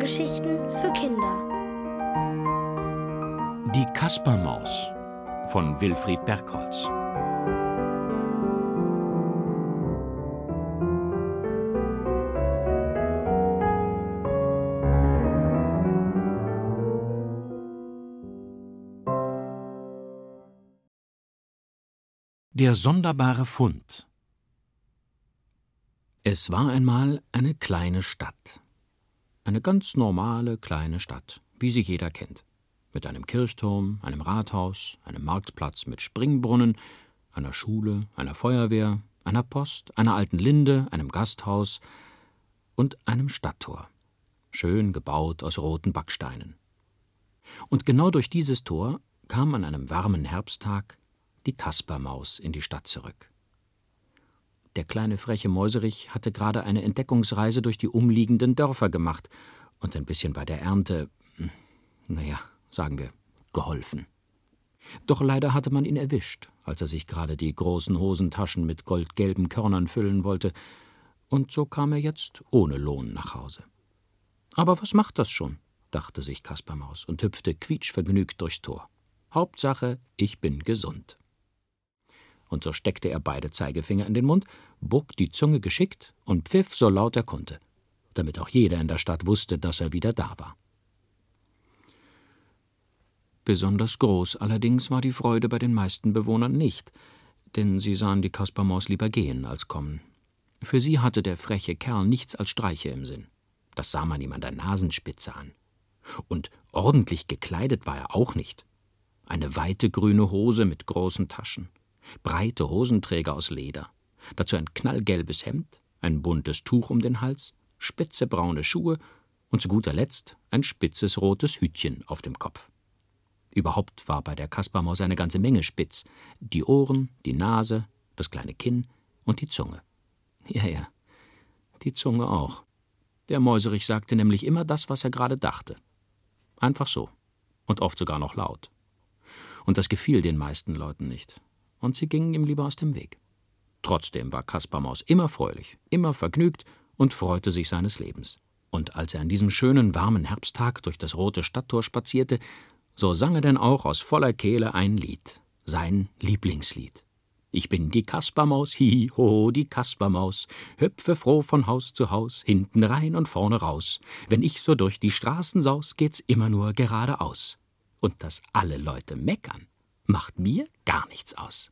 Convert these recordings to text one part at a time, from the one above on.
Hörgeschichten für Kinder. Die Kaspermaus von Wilfried Bergholz. Der sonderbare Fund. Es war einmal eine kleine Stadt. Eine ganz normale kleine Stadt, wie sie jeder kennt. Mit einem Kirchturm, einem Rathaus, einem Marktplatz mit Springbrunnen, einer Schule, einer Feuerwehr, einer Post, einer alten Linde, einem Gasthaus und einem Stadttor, schön gebaut aus roten Backsteinen. Und genau durch dieses Tor kam an einem warmen Herbsttag die Kaspermaus in die Stadt zurück. Der kleine freche Mäuserich hatte gerade eine Entdeckungsreise durch die umliegenden Dörfer gemacht und ein bisschen bei der Ernte, sagen wir, geholfen. Doch leider hatte man ihn erwischt, als er sich gerade die großen Hosentaschen mit goldgelben Körnern füllen wollte, und so kam er jetzt ohne Lohn nach Hause. Aber was macht das schon, dachte sich Kaspermaus und hüpfte quietschvergnügt durchs Tor. Hauptsache, ich bin gesund. Und so steckte er beide Zeigefinger in den Mund, bog die Zunge geschickt und pfiff so laut er konnte, damit auch jeder in der Stadt wusste, dass er wieder da war. Besonders groß allerdings war die Freude bei den meisten Bewohnern nicht, denn sie sahen die Kaspermaus lieber gehen als kommen. Für sie hatte der freche Kerl nichts als Streiche im Sinn. Das sah man ihm an der Nasenspitze an. Und ordentlich gekleidet war er auch nicht. Eine weite grüne Hose mit großen Taschen, breite Hosenträger aus Leder, dazu ein knallgelbes Hemd, ein buntes Tuch um den Hals, spitze braune Schuhe und zu guter Letzt ein spitzes rotes Hütchen auf dem Kopf. Überhaupt war bei der Kaspermaus eine ganze Menge spitz. Die Ohren, die Nase, das kleine Kinn und die Zunge. Ja, die Zunge auch. Der Mäuserich sagte nämlich immer das, was er gerade dachte. Einfach so. Und oft sogar noch laut. Und das gefiel den meisten Leuten nicht. Und sie gingen ihm lieber aus dem Weg. Trotzdem war Kaspermaus immer fröhlich, immer vergnügt und freute sich seines Lebens. Und als er an diesem schönen, warmen Herbsttag durch das rote Stadttor spazierte, so sang er denn auch aus voller Kehle ein Lied, sein Lieblingslied. Ich bin die Kaspermaus, hi, ho, die Kaspermaus, hüpfe froh von Haus zu Haus, hinten rein und vorne raus. Wenn ich so durch die Straßen saus, geht's immer nur geradeaus. Und dass alle Leute meckern, macht mir gar nichts aus.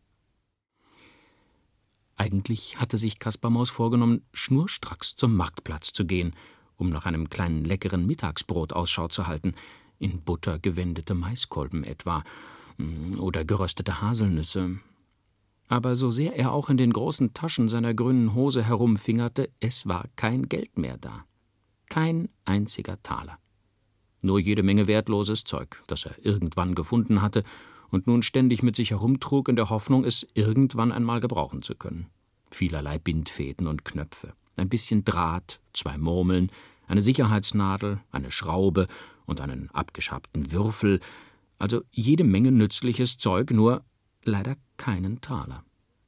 Eigentlich hatte sich Kaspermaus vorgenommen, schnurstracks zum Marktplatz zu gehen, um nach einem kleinen leckeren Mittagsbrot Ausschau zu halten, in Butter gewendete Maiskolben etwa oder geröstete Haselnüsse. Aber so sehr er auch in den großen Taschen seiner grünen Hose herumfingerte, es war kein Geld mehr da. Kein einziger Taler. Nur jede Menge wertloses Zeug, das er irgendwann gefunden hatte und nun ständig mit sich herumtrug in der Hoffnung, es irgendwann einmal gebrauchen zu können. Vielerlei Bindfäden und Knöpfe, ein bisschen Draht, 2 Murmeln, eine Sicherheitsnadel, eine Schraube und einen abgeschabten Würfel, also jede Menge nützliches Zeug, nur leider keinen Taler.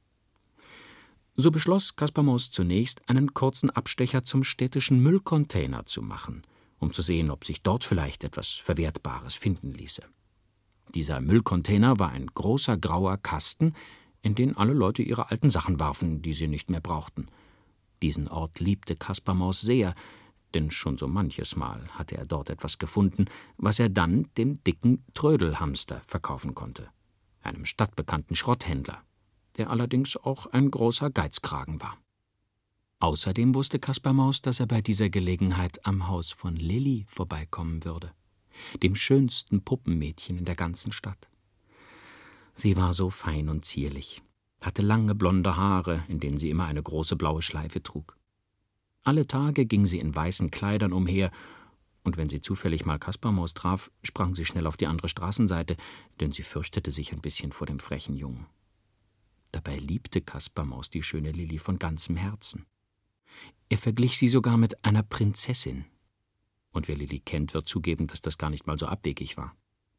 So beschloss Kaspermaus zunächst, einen kurzen Abstecher zum städtischen Müllcontainer zu machen, um zu sehen, ob sich dort vielleicht etwas Verwertbares finden ließe. Dieser Müllcontainer war ein großer grauer Kasten, in den alle Leute ihre alten Sachen warfen, die sie nicht mehr brauchten. Diesen Ort liebte Kaspermaus sehr, denn schon so manches Mal hatte er dort etwas gefunden, was er dann dem dicken Trödelhamster verkaufen konnte, einem stadtbekannten Schrotthändler, der allerdings auch ein großer Geizkragen war. Außerdem wusste Kaspermaus, dass er bei dieser Gelegenheit am Haus von Lilli vorbeikommen würde, dem schönsten Puppenmädchen in der ganzen Stadt. Sie war so fein und zierlich, hatte lange blonde Haare, in denen sie immer eine große blaue Schleife trug. Alle Tage ging sie in weißen Kleidern umher, und wenn sie zufällig mal Kaspermaus traf, sprang sie schnell auf die andere Straßenseite, denn sie fürchtete sich ein bisschen vor dem frechen Jungen. Dabei liebte Kaspermaus die schöne Lilli von ganzem Herzen. Er verglich sie sogar mit einer Prinzessin. Und wer Lilli kennt, wird zugeben, dass das gar nicht mal so abwegig war.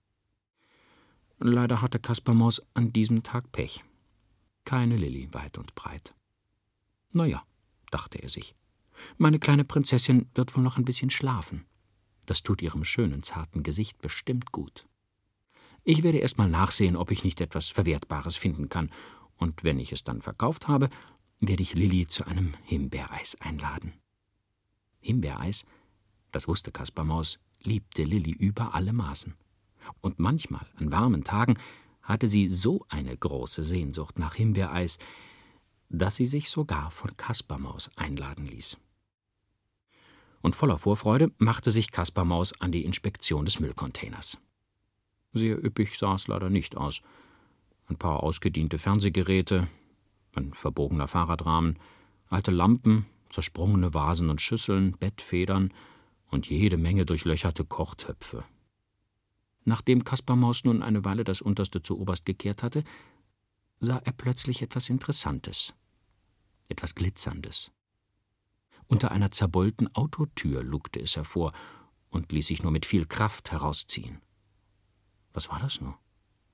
Leider hatte Kaspermaus an diesem Tag Pech. Keine Lilli weit und breit. Na ja, dachte er sich, meine kleine Prinzessin wird wohl noch ein bisschen schlafen. Das tut ihrem schönen, zarten Gesicht bestimmt gut. Ich werde erst mal nachsehen, ob ich nicht etwas Verwertbares finden kann, und wenn ich es dann verkauft habe, werde ich Lilli zu einem Himbeereis einladen. Himbeereis, das wusste Kaspermaus, liebte Lilli über alle Maßen. Und manchmal, an warmen Tagen, hatte sie so eine große Sehnsucht nach Himbeereis, dass sie sich sogar von Kaspermaus einladen ließ. Und voller Vorfreude machte sich Kaspermaus an die Inspektion des Müllcontainers. Sehr üppig sah es leider nicht aus. Ein paar ausgediente Fernsehgeräte, ein verbogener Fahrradrahmen, alte Lampen, zersprungene Vasen und Schüsseln, Bettfedern und jede Menge durchlöcherte Kochtöpfe. Nachdem Kaspermaus nun eine Weile das Unterste zu oberst gekehrt hatte, sah er plötzlich etwas Interessantes, etwas Glitzerndes. Unter einer zerbeulten Autotür lugte es hervor und ließ sich nur mit viel Kraft herausziehen. Was war das nur?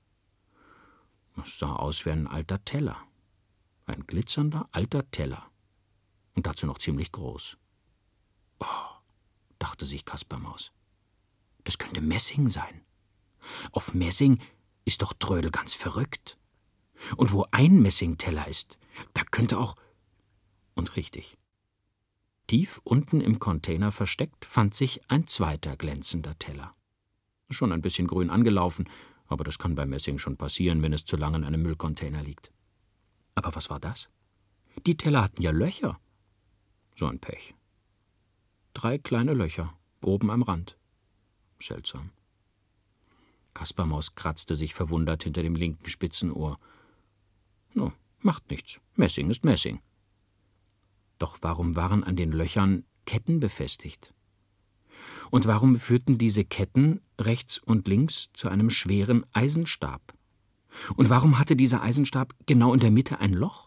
Es sah aus wie ein alter Teller. Ein glitzernder alter Teller. Und dazu noch ziemlich groß. Oh, dachte sich Kaspermaus. Das könnte Messing sein. Auf Messing ist doch Trödel ganz verrückt. Und wo ein Messingteller ist, da könnte auch... Und richtig. Tief unten im Container versteckt fand sich ein zweiter glänzender Teller. Schon ein bisschen grün angelaufen, aber das kann bei Messing schon passieren, wenn es zu lange in einem Müllcontainer liegt. Aber was war das? Die Teller hatten ja Löcher. So ein Pech. 3 kleine Löcher, oben am Rand. Seltsam. Kaspermaus kratzte sich verwundert hinter dem linken Spitzenohr. No, macht nichts. Messing ist Messing. Doch warum waren an den Löchern Ketten befestigt? Und warum führten diese Ketten rechts und links zu einem schweren Eisenstab? Und warum hatte dieser Eisenstab genau in der Mitte ein Loch?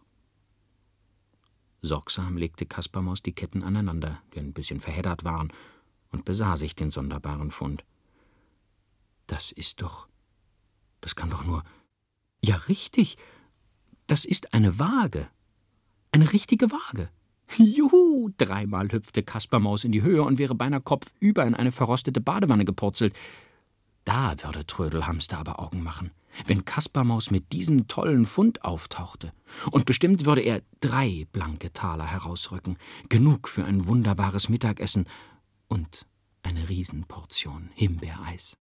Sorgsam legte Kaspermaus die Ketten aneinander, die ein bisschen verheddert waren, und besah sich den sonderbaren Fund. Das kann doch nur... Ja, richtig, das ist eine Waage. Eine richtige Waage. Juhu! 3-mal hüpfte Kaspermaus in die Höhe und wäre beinahe kopfüber in eine verrostete Badewanne gepurzelt. Da würde Trödelhamster aber Augen machen, wenn Kaspermaus mit diesem tollen Fund auftauchte. Und bestimmt würde er 3 blanke Taler herausrücken, genug für ein wunderbares Mittagessen und eine Riesenportion Himbeereis.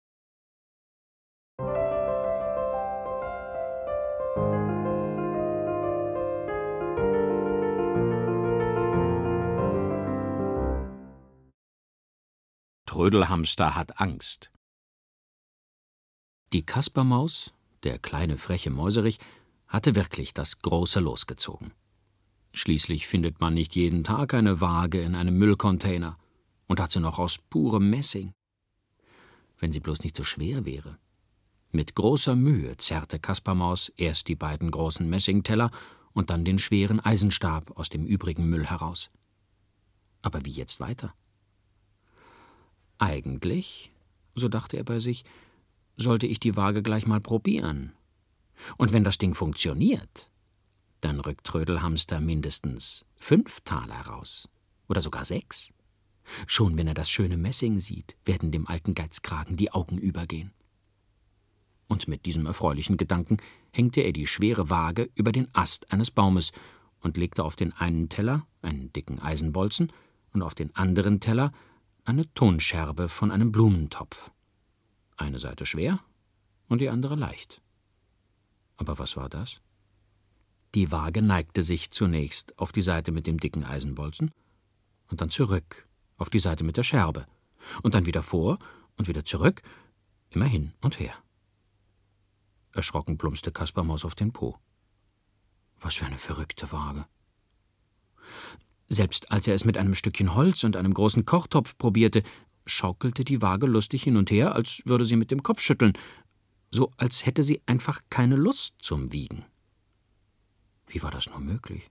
Trödelhamster hat Angst. Die Kaspermaus, der kleine freche Mäuserich, hatte wirklich das große Los gezogen. Schließlich findet man nicht jeden Tag eine Waage in einem Müllcontainer und dazu noch aus purem Messing. Wenn sie bloß nicht so schwer wäre. Mit großer Mühe zerrte Kaspermaus erst die beiden großen Messingteller und dann den schweren Eisenstab aus dem übrigen Müll heraus. Aber wie jetzt weiter? Eigentlich, so dachte er bei sich, sollte ich die Waage gleich mal probieren. Und wenn das Ding funktioniert, dann rückt Trödelhamster mindestens 5 Taler raus. Oder sogar 6. Schon wenn er das schöne Messing sieht, werden dem alten Geizkragen die Augen übergehen. Und mit diesem erfreulichen Gedanken hängte er die schwere Waage über den Ast eines Baumes und legte auf den einen Teller einen dicken Eisenbolzen und auf den anderen Teller eine Tonscherbe von einem Blumentopf. Eine Seite schwer und die andere leicht. Aber was war das? Die Waage neigte sich zunächst auf die Seite mit dem dicken Eisenbolzen und dann zurück auf die Seite mit der Scherbe und dann wieder vor und wieder zurück, immer hin und her. Erschrocken plumpste Kaspermaus auf den Po. Was für eine verrückte Waage. Selbst als er es mit einem Stückchen Holz und einem großen Kochtopf probierte, schaukelte die Waage lustig hin und her, als würde sie mit dem Kopf schütteln, so als hätte sie einfach keine Lust zum Wiegen. Wie war das nur möglich?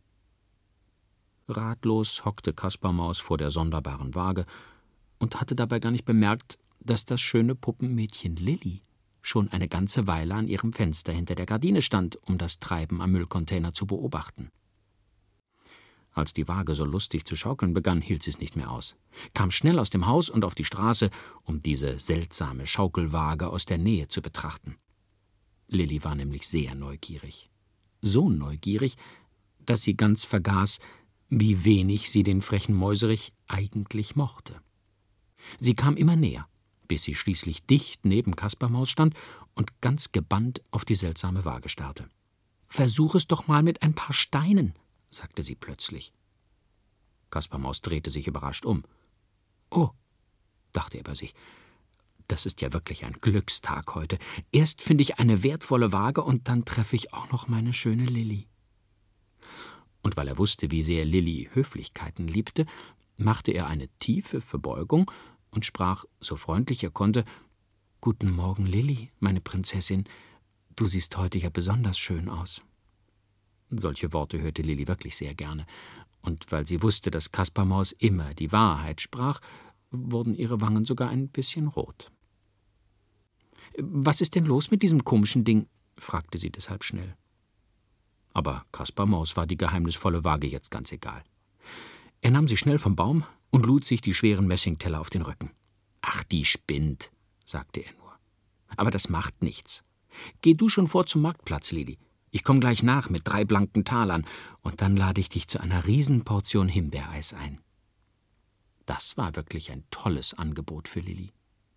Ratlos hockte Kaspermaus vor der sonderbaren Waage und hatte dabei gar nicht bemerkt, dass das schöne Puppenmädchen Lilli schon eine ganze Weile an ihrem Fenster hinter der Gardine stand, um das Treiben am Müllcontainer zu beobachten. Als die Waage so lustig zu schaukeln begann, hielt sie es nicht mehr aus, kam schnell aus dem Haus und auf die Straße, um diese seltsame Schaukelwaage aus der Nähe zu betrachten. Lilli war nämlich sehr neugierig. So neugierig, dass sie ganz vergaß, wie wenig sie den frechen Mäuserich eigentlich mochte. Sie kam immer näher, bis sie schließlich dicht neben Kaspermaus stand und ganz gebannt auf die seltsame Waage starrte. »Versuch es doch mal mit ein paar Steinen«, sagte sie plötzlich. Kaspermaus drehte sich überrascht um. »Oh«, dachte er bei sich, »das ist ja wirklich ein Glückstag heute. Erst finde ich eine wertvolle Waage und dann treffe ich auch noch meine schöne Lilli.« Und weil er wusste, wie sehr Lilli Höflichkeiten liebte, machte er eine tiefe Verbeugung und sprach, so freundlich er konnte, »Guten Morgen, Lilli, meine Prinzessin. Du siehst heute ja besonders schön aus.« Solche Worte hörte Lilli wirklich sehr gerne, und weil sie wusste, dass Kaspermaus immer die Wahrheit sprach, wurden ihre Wangen sogar ein bisschen rot. »Was ist denn los mit diesem komischen Ding?« fragte sie deshalb schnell. Aber Kaspermaus war die geheimnisvolle Waage jetzt ganz egal. Er nahm sie schnell vom Baum und lud sich die schweren Messingteller auf den Rücken. »Ach, die spinnt«, sagte er nur. »Aber das macht nichts. Geh du schon vor zum Marktplatz, Lilli. Ich komme gleich nach mit 3 blanken Talern, und dann lade ich dich zu einer Riesenportion Himbeereis ein.« Das war wirklich ein tolles Angebot für Lilli.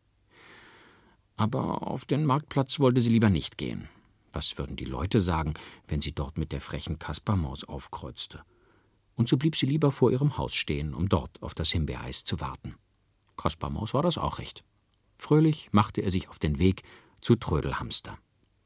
Aber auf den Marktplatz wollte sie lieber nicht gehen. Was würden die Leute sagen, wenn sie dort mit der frechen Kaspermaus aufkreuzte? Und so blieb sie lieber vor ihrem Haus stehen, um dort auf das Himbeereis zu warten. Kaspermaus war das auch recht. Fröhlich machte er sich auf den Weg zu Trödelhamster.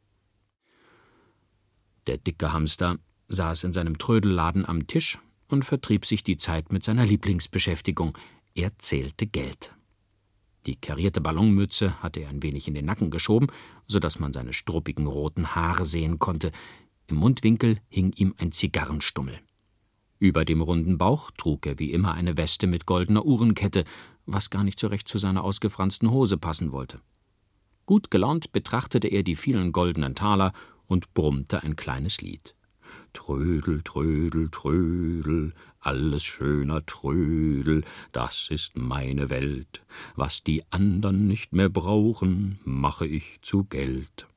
Der dicke Hamster saß in seinem Trödelladen am Tisch und vertrieb sich die Zeit mit seiner Lieblingsbeschäftigung. Er zählte Geld. Die karierte Ballonmütze hatte er ein wenig in den Nacken geschoben, so dass man seine struppigen roten Haare sehen konnte. Im Mundwinkel hing ihm ein Zigarrenstummel. Über dem runden Bauch trug er wie immer eine Weste mit goldener Uhrenkette, was gar nicht so recht zu seiner ausgefransten Hose passen wollte. Gut gelaunt betrachtete er die vielen goldenen Taler und brummte ein kleines Lied. »Trödel, Trödel, Trödel, alles schöner Trödel, das ist meine Welt. Was die andern nicht mehr brauchen, mache ich zu Geld.«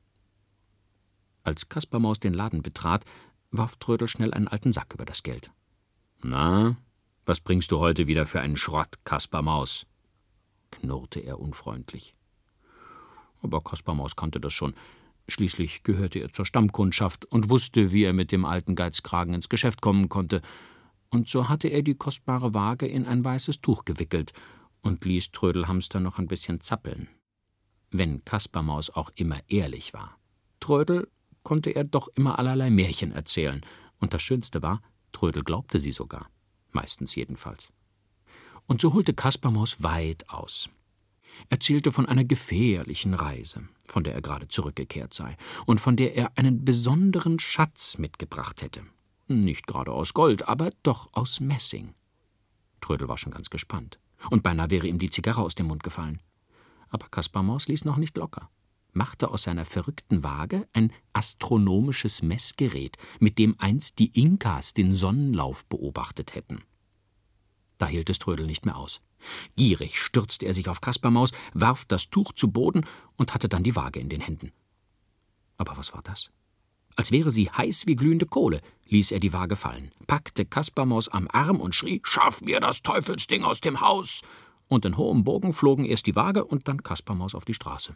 Als Kaspermaus den Laden betrat, warf Trödel schnell einen alten Sack über das Geld. »Na, was bringst du heute wieder für einen Schrott, Kaspermaus?« knurrte er unfreundlich. Aber Kaspermaus kannte das schon. Schließlich gehörte er zur Stammkundschaft und wusste, wie er mit dem alten Geizkragen ins Geschäft kommen konnte. Und so hatte er die kostbare Waage in ein weißes Tuch gewickelt und ließ Trödelhamster noch ein bisschen zappeln. Wenn Kaspermaus auch immer ehrlich war. Trödel konnte er doch immer allerlei Märchen erzählen. Und das Schönste war, Trödel glaubte sie sogar. Meistens jedenfalls. Und so holte Kaspermaus weit aus. Erzählte von einer gefährlichen Reise, von der er gerade zurückgekehrt sei und von der er einen besonderen Schatz mitgebracht hätte. Nicht gerade aus Gold, aber doch aus Messing. Trödel war schon ganz gespannt und beinahe wäre ihm die Zigarre aus dem Mund gefallen. Aber Kaspermaus ließ noch nicht locker, machte aus seiner verrückten Waage ein astronomisches Messgerät, mit dem einst die Inkas den Sonnenlauf beobachtet hätten. Da hielt es Trödel nicht mehr aus. Gierig stürzte er sich auf Kaspermaus, warf das Tuch zu Boden und hatte dann die Waage in den Händen. Aber was war das? Als wäre sie heiß wie glühende Kohle, ließ er die Waage fallen, packte Kaspermaus am Arm und schrie, »Schaff mir das Teufelsding aus dem Haus!« Und in hohem Bogen flogen erst die Waage und dann Kaspermaus auf die Straße.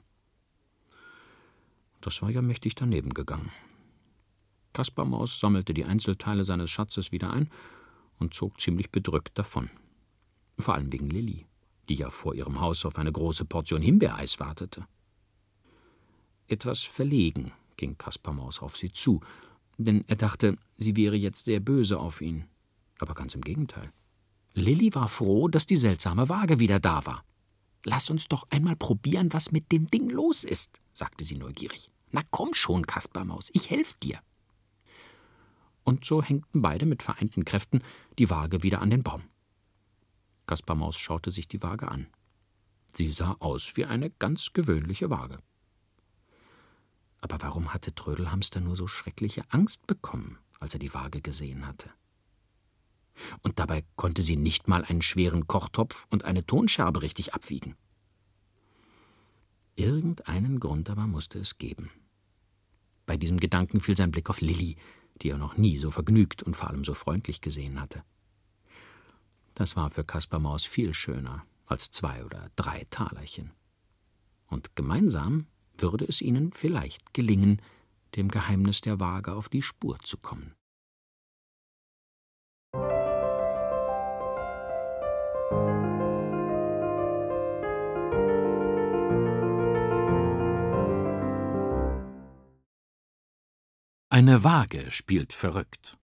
Das war ja mächtig daneben gegangen. Kaspermaus sammelte die Einzelteile seines Schatzes wieder ein und zog ziemlich bedrückt davon. Vor allem wegen Lilli, die ja vor ihrem Haus auf eine große Portion Himbeereis wartete. Etwas verlegen ging Kaspermaus auf sie zu, denn er dachte, sie wäre jetzt sehr böse auf ihn. Aber ganz im Gegenteil. Lilli war froh, dass die seltsame Waage wieder da war. »Lass uns doch einmal probieren, was mit dem Ding los ist«, sagte sie neugierig. »Na komm schon, Kaspermaus, ich helf dir.« Und so hängten beide mit vereinten Kräften die Waage wieder an den Baum. Kaspermaus schaute sich die Waage an. Sie sah aus wie eine ganz gewöhnliche Waage. Aber warum hatte Trödelhamster nur so schreckliche Angst bekommen, als er die Waage gesehen hatte? Und dabei konnte sie nicht mal einen schweren Kochtopf und eine Tonscherbe richtig abwiegen. Irgendeinen Grund aber musste es geben. Bei diesem Gedanken fiel sein Blick auf Lilli, die er noch nie so vergnügt und vor allem so freundlich gesehen hatte. Das war für Kaspar Maus viel schöner als 2 oder 3 Talerchen. Und gemeinsam würde es ihnen vielleicht gelingen, dem Geheimnis der Waage auf die Spur zu kommen. Eine Waage spielt verrückt.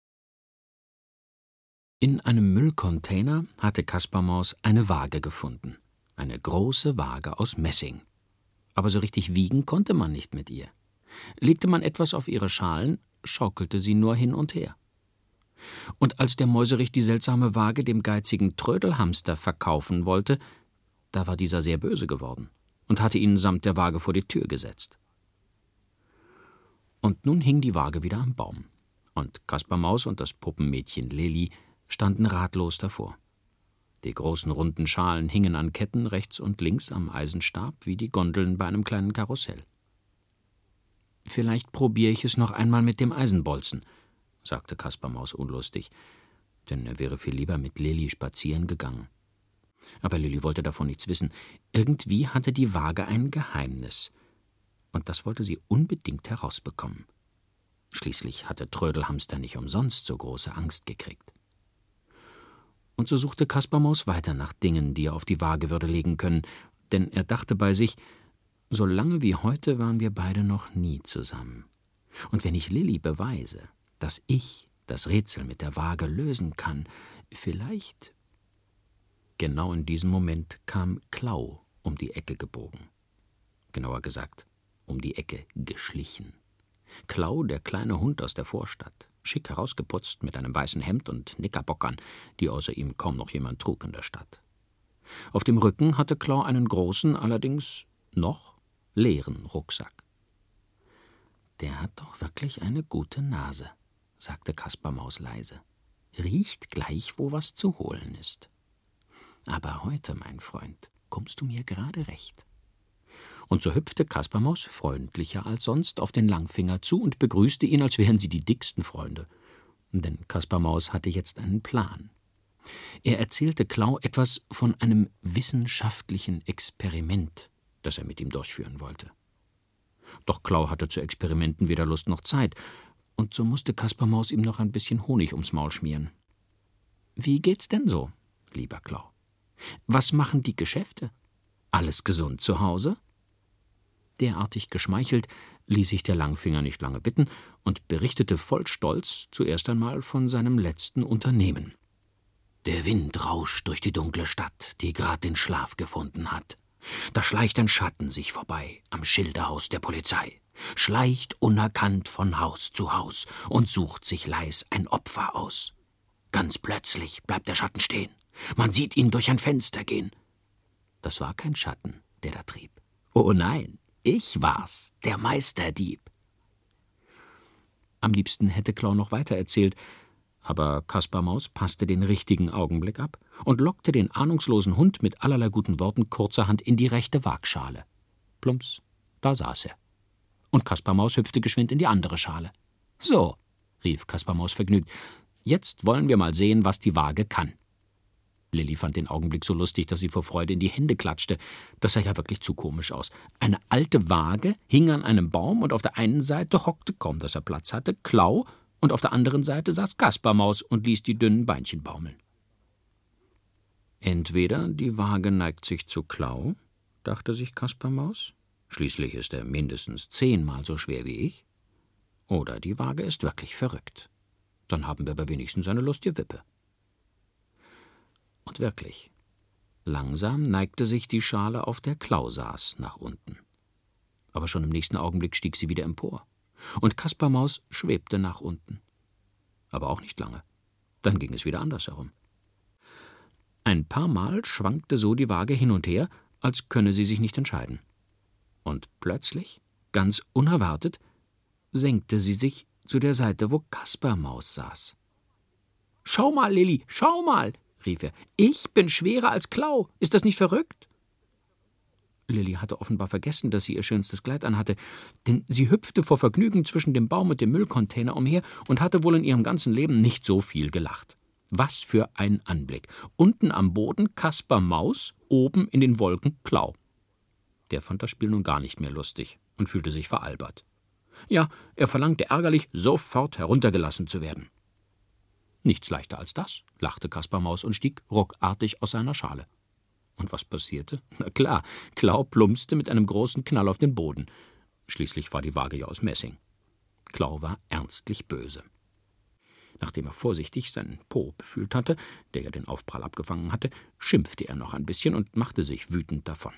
In einem Müllcontainer hatte Kaspar Maus eine Waage gefunden. Eine große Waage aus Messing. Aber so richtig wiegen konnte man nicht mit ihr. Legte man etwas auf ihre Schalen, schaukelte sie nur hin und her. Und als der Mäuserich die seltsame Waage dem geizigen Trödelhamster verkaufen wollte, da war dieser sehr böse geworden und hatte ihn samt der Waage vor die Tür gesetzt. Und nun hing die Waage wieder am Baum, und Kaspar Maus und das Puppenmädchen Lilli standen ratlos davor. Die großen runden Schalen hingen an Ketten rechts und links am Eisenstab wie die Gondeln bei einem kleinen Karussell. »Vielleicht probiere ich es noch einmal mit dem Eisenbolzen«, sagte Kaspar Maus unlustig, denn er wäre viel lieber mit Lilli spazieren gegangen. Aber Lilli wollte davon nichts wissen. Irgendwie hatte die Waage ein Geheimnis, und das wollte sie unbedingt herausbekommen. Schließlich hatte Trödelhamster nicht umsonst so große Angst gekriegt. Und so suchte Kaspar Maus weiter nach Dingen, die er auf die Waage würde legen können, denn er dachte bei sich, so lange wie heute waren wir beide noch nie zusammen. Und wenn ich Lilli beweise, dass ich das Rätsel mit der Waage lösen kann, vielleicht... Genau in diesem Moment kam Klau um die Ecke gebogen. Genauer gesagt, um die Ecke geschlichen. Klau, der kleine Hund aus der Vorstadt, schick herausgeputzt mit einem weißen Hemd und Knickerbockern, die außer ihm kaum noch jemand trug in der Stadt. Auf dem Rücken hatte Klau einen großen, allerdings noch leeren Rucksack. »Der hat doch wirklich eine gute Nase«, sagte Kaspar Maus leise. »Riecht gleich, wo was zu holen ist. Aber heute, mein Freund, kommst du mir gerade recht.« Und so hüpfte Kaspar Maus freundlicher als sonst auf den Langfinger zu und begrüßte ihn, als wären sie die dicksten Freunde. Denn Kaspar Maus hatte jetzt einen Plan. Er erzählte Klau etwas von einem wissenschaftlichen Experiment, das er mit ihm durchführen wollte. Doch Klau hatte zu Experimenten weder Lust noch Zeit, und so musste Kaspar Maus ihm noch ein bisschen Honig ums Maul schmieren. »Wie geht's denn so, lieber Klau? Was machen die Geschäfte? Alles gesund zu Hause?« Derartig geschmeichelt ließ sich der Langfinger nicht lange bitten und berichtete voll Stolz zuerst einmal von seinem letzten Unternehmen. »Der Wind rauscht durch die dunkle Stadt, die grad den Schlaf gefunden hat. Da schleicht ein Schatten sich vorbei am Schilderhaus der Polizei, schleicht unerkannt von Haus zu Haus und sucht sich leis ein Opfer aus. Ganz plötzlich bleibt der Schatten stehen. Man sieht ihn durch ein Fenster gehen.« Das war kein Schatten, der da trieb. Oh nein, ich war's, der Meisterdieb. Am liebsten hätte Klau noch weiter erzählt, aber Kaspar Maus passte den richtigen Augenblick ab und lockte den ahnungslosen Hund mit allerlei guten Worten kurzerhand in die rechte Waagschale. Plumps, da saß er. Und Kaspar Maus hüpfte geschwind in die andere Schale. »So«, rief Kaspar Maus vergnügt, »jetzt wollen wir mal sehen, was die Waage kann.« Lilli fand den Augenblick so lustig, dass sie vor Freude in die Hände klatschte. Das sah ja wirklich zu komisch aus. Eine alte Waage hing an einem Baum und auf der einen Seite hockte, kaum dass er Platz hatte, Klau und auf der anderen Seite saß Kaspar Maus und ließ die dünnen Beinchen baumeln. Entweder die Waage neigt sich zu Klau, dachte sich Kaspar Maus, schließlich ist er mindestens 10-mal so schwer wie ich, oder die Waage ist wirklich verrückt. Dann haben wir aber wenigstens eine lustige Wippe. Und wirklich, langsam neigte sich die Schale, auf der Klau saß, nach unten. Aber schon im nächsten Augenblick stieg sie wieder empor, und Kaspar Maus schwebte nach unten. Aber auch nicht lange, dann ging es wieder andersherum. Ein paar Mal schwankte so die Waage hin und her, als könne sie sich nicht entscheiden. Und plötzlich, ganz unerwartet, senkte sie sich zu der Seite, wo Kaspar Maus saß. »Schau mal, Lilli, schau mal«, rief er, »ich bin schwerer als Klau. Ist das nicht verrückt?« Lilli hatte offenbar vergessen, dass sie ihr schönstes Kleid anhatte, denn sie hüpfte vor Vergnügen zwischen dem Baum und dem Müllcontainer umher und hatte wohl in ihrem ganzen Leben nicht so viel gelacht. Was für ein Anblick! Unten am Boden Kaspar Maus, oben in den Wolken Klau. Der fand das Spiel nun gar nicht mehr lustig und fühlte sich veralbert. Ja, er verlangte ärgerlich, sofort heruntergelassen zu werden. »Nichts leichter als das«, lachte Kaspar Maus und stieg ruckartig aus seiner Schale. Und was passierte? Na klar, Klau plumpste mit einem großen Knall auf den Boden. Schließlich war die Waage ja aus Messing. Klau war ernstlich böse. Nachdem er vorsichtig seinen Po befühlt hatte, der ja den Aufprall abgefangen hatte, schimpfte er noch ein bisschen und machte sich wütend davon.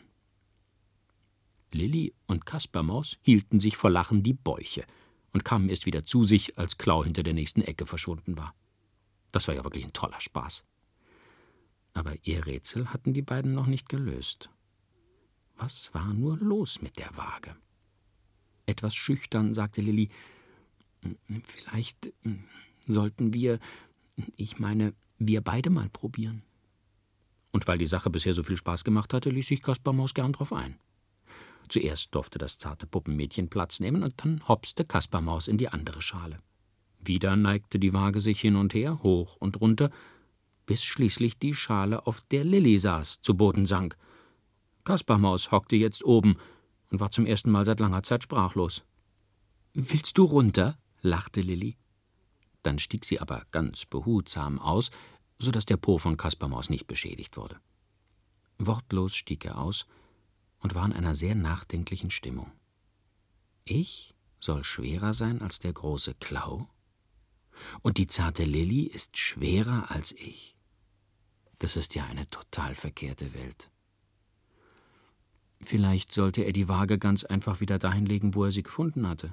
Lilli und Kaspar Maus hielten sich vor Lachen die Bäuche und kamen erst wieder zu sich, als Klau hinter der nächsten Ecke verschwunden war. Das war ja wirklich ein toller Spaß. Aber ihr Rätsel hatten die beiden noch nicht gelöst. Was war nur los mit der Waage? Etwas schüchtern sagte Lilli, »Vielleicht sollten wir beide mal probieren.« Und weil die Sache bisher so viel Spaß gemacht hatte, ließ sich Kaspar Maus gern drauf ein. Zuerst durfte das zarte Puppenmädchen Platz nehmen, und dann hopste Kaspar Maus in die andere Schale. Wieder neigte die Waage sich hin und her, hoch und runter, bis schließlich die Schale, auf der Lilli saß, zu Boden sank. Kaspar Maus hockte jetzt oben und war zum ersten Mal seit langer Zeit sprachlos. »Willst du runter?« lachte Lilli. Dann stieg sie aber ganz behutsam aus, so dass der Po von Kaspar Maus nicht beschädigt wurde. Wortlos stieg er aus und war in einer sehr nachdenklichen Stimmung. Ich soll schwerer sein als der große Klau? Und die zarte Lilli ist schwerer als ich? Das ist ja eine total verkehrte Welt. Vielleicht sollte er die Waage ganz einfach wieder dahin legen, wo er sie gefunden hatte.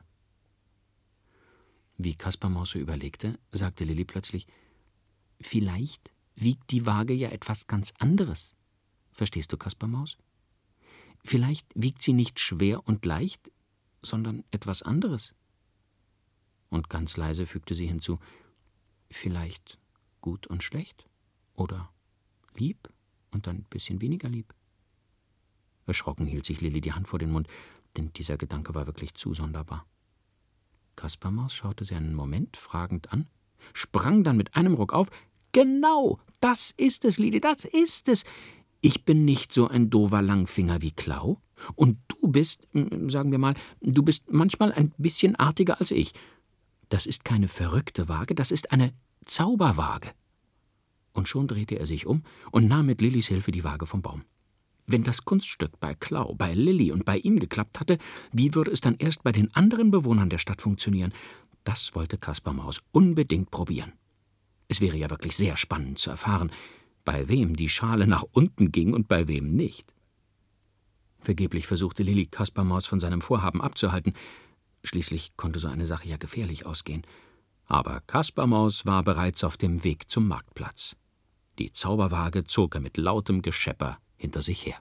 Wie Kaspar Maus so überlegte, sagte Lilli plötzlich, »Vielleicht wiegt die Waage ja etwas ganz anderes. Verstehst du, Kaspar Maus? Vielleicht wiegt sie nicht schwer und leicht, sondern etwas anderes.« Und ganz leise fügte sie hinzu, »Vielleicht gut und schlecht oder lieb und ein bisschen weniger lieb.« Erschrocken hielt sich Lilli die Hand vor den Mund, denn dieser Gedanke war wirklich zu sonderbar. Kaspar Maus schaute sie einen Moment fragend an, sprang dann mit einem Ruck auf. »Genau, das ist es, Lilli, das ist es. Ich bin nicht so ein doofer Langfinger wie Klau, und du bist, sagen wir mal, du bist manchmal ein bisschen artiger als ich. Das ist keine verrückte Waage, das ist eine Zauberwaage.« Und schon drehte er sich um und nahm mit Lillis Hilfe die Waage vom Baum. Wenn das Kunststück bei Klau, bei Lilli und bei ihm geklappt hatte, wie würde es dann erst bei den anderen Bewohnern der Stadt funktionieren? Das wollte Kaspar Maus unbedingt probieren. Es wäre ja wirklich sehr spannend zu erfahren, bei wem die Schale nach unten ging und bei wem nicht. Vergeblich versuchte Lilli, Kaspar Maus von seinem Vorhaben abzuhalten. Schließlich konnte so eine Sache ja gefährlich ausgehen. Aber Kaspar Maus war bereits auf dem Weg zum Marktplatz. Die Zauberwaage zog er mit lautem Geschepper hinter sich her.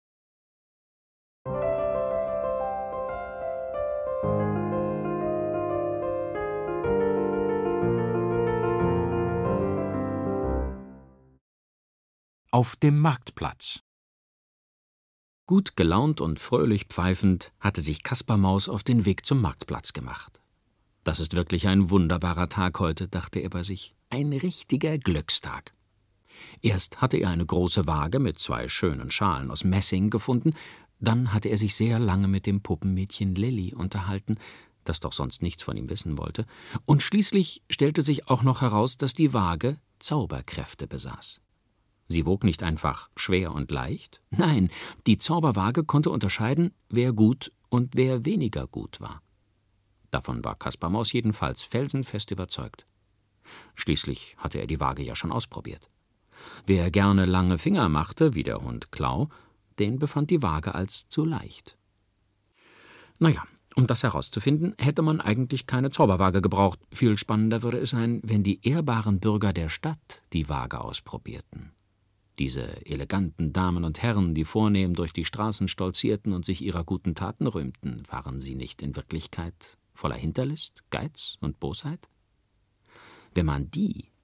Auf dem Marktplatz. Gut gelaunt und fröhlich pfeifend hatte sich Kaspar Maus auf den Weg zum Marktplatz gemacht. »Das ist wirklich ein wunderbarer Tag heute«, dachte er bei sich. »Ein richtiger Glückstag.« Erst hatte er eine große Waage mit 2 schönen Schalen aus Messing gefunden, dann hatte er sich sehr lange mit dem Puppenmädchen Lilli unterhalten, das doch sonst nichts von ihm wissen wollte, und schließlich stellte sich auch noch heraus, dass die Waage Zauberkräfte besaß. Sie wog nicht einfach schwer und leicht, nein, die Zauberwaage konnte unterscheiden, wer gut und wer weniger gut war. Davon war Kaspar Maus jedenfalls felsenfest überzeugt. Schließlich hatte er die Waage ja schon ausprobiert. Wer gerne lange Finger machte, wie der Hund Klau, den befand die Waage als zu leicht. Naja, um das herauszufinden, hätte man eigentlich keine Zauberwaage gebraucht. Viel spannender würde es sein, wenn die ehrbaren Bürger der Stadt die Waage ausprobierten. Diese eleganten Damen und Herren, die vornehm durch die Straßen stolzierten und sich ihrer guten Taten rühmten, waren sie nicht in Wirklichkeit voller Hinterlist, Geiz und Bosheit? Wenn man die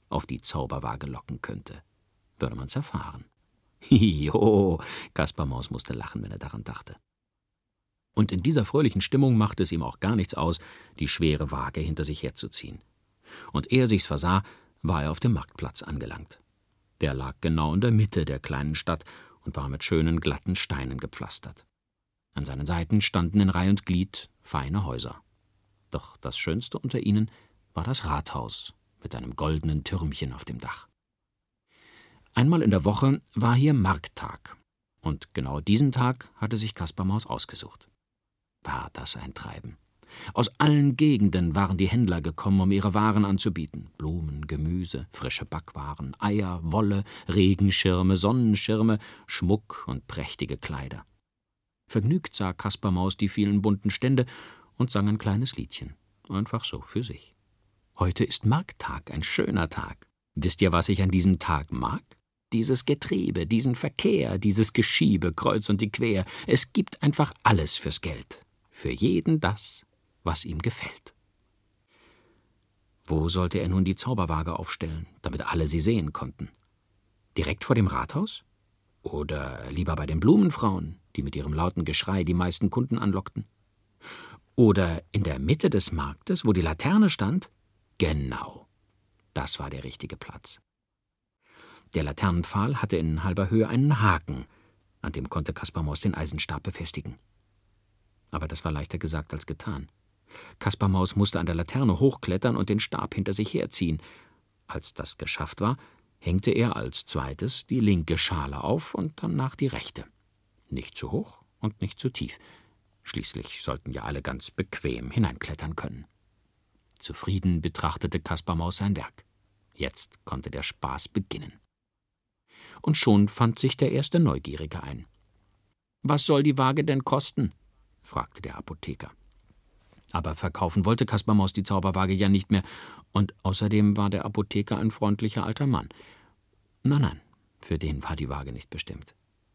auf die Zauberwaage locken könnte. Würde man's erfahren. Hiho, Kaspermaus musste lachen, wenn er daran dachte. Und in dieser fröhlichen Stimmung machte es ihm auch gar nichts aus, die schwere Waage hinter sich herzuziehen. Und ehe er sich's versah, war er auf dem Marktplatz angelangt. Der lag genau in der Mitte der kleinen Stadt und war mit schönen, glatten Steinen gepflastert. An seinen Seiten standen in Reih und Glied feine Häuser. Doch das Schönste unter ihnen war das Rathaus mit einem goldenen Türmchen auf dem Dach. Einmal in der Woche war hier Markttag, und genau diesen Tag hatte sich Kaspermaus ausgesucht. War das ein Treiben! Aus allen Gegenden waren die Händler gekommen, um ihre Waren anzubieten. Blumen, Gemüse, frische Backwaren, Eier, Wolle, Regenschirme, Sonnenschirme, Schmuck und prächtige Kleider. Vergnügt sah Kaspermaus die vielen bunten Stände und sang ein kleines Liedchen. Einfach so für sich. Heute ist Markttag, ein schöner Tag. Wisst ihr, was ich an diesem Tag mag? Dieses Getriebe, diesen Verkehr, dieses Geschiebe kreuz und die quer. Es gibt einfach alles fürs Geld. Für jeden das, was ihm gefällt. Wo sollte er nun die Zauberwaage aufstellen, damit alle sie sehen konnten? Direkt vor dem Rathaus? Oder lieber bei den Blumenfrauen, die mit ihrem lauten Geschrei die meisten Kunden anlockten? Oder in der Mitte des Marktes, wo die Laterne stand? Genau, das war der richtige Platz. Der Laternenpfahl hatte in halber Höhe einen Haken, an dem konnte Kaspermaus den Eisenstab befestigen. Aber das war leichter gesagt als getan. Kaspermaus musste an der Laterne hochklettern und den Stab hinter sich herziehen. Als das geschafft war, hängte er als zweites die linke Schale auf und danach die rechte. Nicht zu hoch und nicht zu tief. Schließlich sollten ja alle ganz bequem hineinklettern können. Zufrieden betrachtete Kaspermaus sein Werk. Jetzt konnte der Spaß beginnen. Und schon fand sich der erste Neugierige ein. »Was soll die Waage denn kosten?« fragte der Apotheker. Aber verkaufen wollte Kaspermaus die Zauberwaage ja nicht mehr, und außerdem war der Apotheker ein freundlicher alter Mann. Nein, für den war die Waage nicht bestimmt.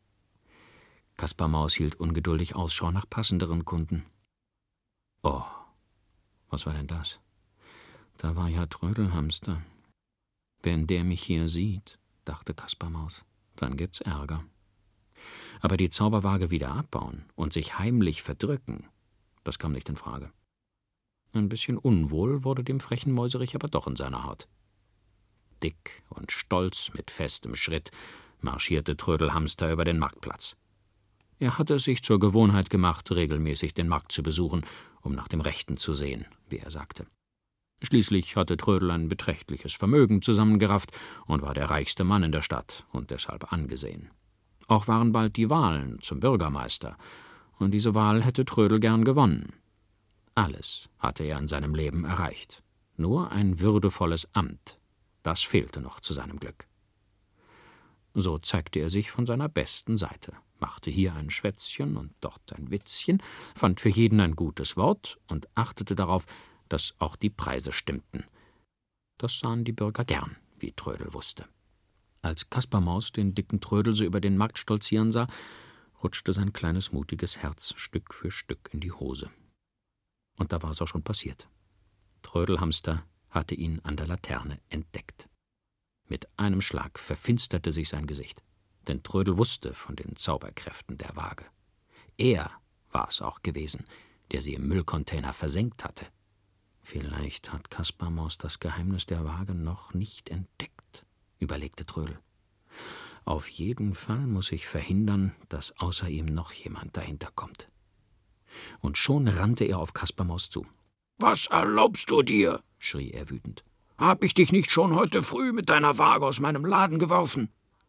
Kaspermaus hielt ungeduldig Ausschau nach passenderen Kunden. Oh, was war denn das? Da war ja Trödelhamster. Wenn der mich hier sieht, dachte Kaspermaus, dann gibt's Ärger. Aber die Zauberwaage wieder abbauen und sich heimlich verdrücken, das kam nicht in Frage. Ein bisschen unwohl wurde dem frechen Mäuserich aber doch in seiner Haut. Dick und stolz mit festem Schritt marschierte Trödelhamster über den Marktplatz. Er hatte es sich zur Gewohnheit gemacht, regelmäßig den Markt zu besuchen, um nach dem Rechten zu sehen, wie er sagte. Schließlich hatte Trödel ein beträchtliches Vermögen zusammengerafft und war der reichste Mann in der Stadt und deshalb angesehen. Auch waren bald die Wahlen zum Bürgermeister, und diese Wahl hätte Trödel gern gewonnen. Alles hatte er in seinem Leben erreicht. Nur ein würdevolles Amt, das fehlte noch zu seinem Glück. So zeigte er sich von seiner besten Seite, machte hier ein Schwätzchen und dort ein Witzchen, fand für jeden ein gutes Wort und achtete darauf, dass auch die Preise stimmten. Das sahen die Bürger gern, wie Trödel wusste. Als Kaspermaus den dicken Trödel so über den Markt stolzieren sah, rutschte sein kleines, mutiges Herz Stück für Stück in die Hose. Und da war es auch schon passiert. Trödelhamster hatte ihn an der Laterne entdeckt. Mit einem Schlag verfinsterte sich sein Gesicht, denn Trödel wusste von den Zauberkräften der Waage. Er war es auch gewesen, der sie im Müllcontainer versenkt hatte. Vielleicht hat Kaspermaus das Geheimnis der Waage noch nicht entdeckt, überlegte Trödel. Auf jeden Fall muss ich verhindern, dass außer ihm noch jemand dahinter kommt. Und schon rannte er auf Kaspermaus zu. »Was erlaubst du dir?« schrie er wütend. »Hab ich dich nicht schon heute früh mit deiner Waage aus meinem Laden geworfen?«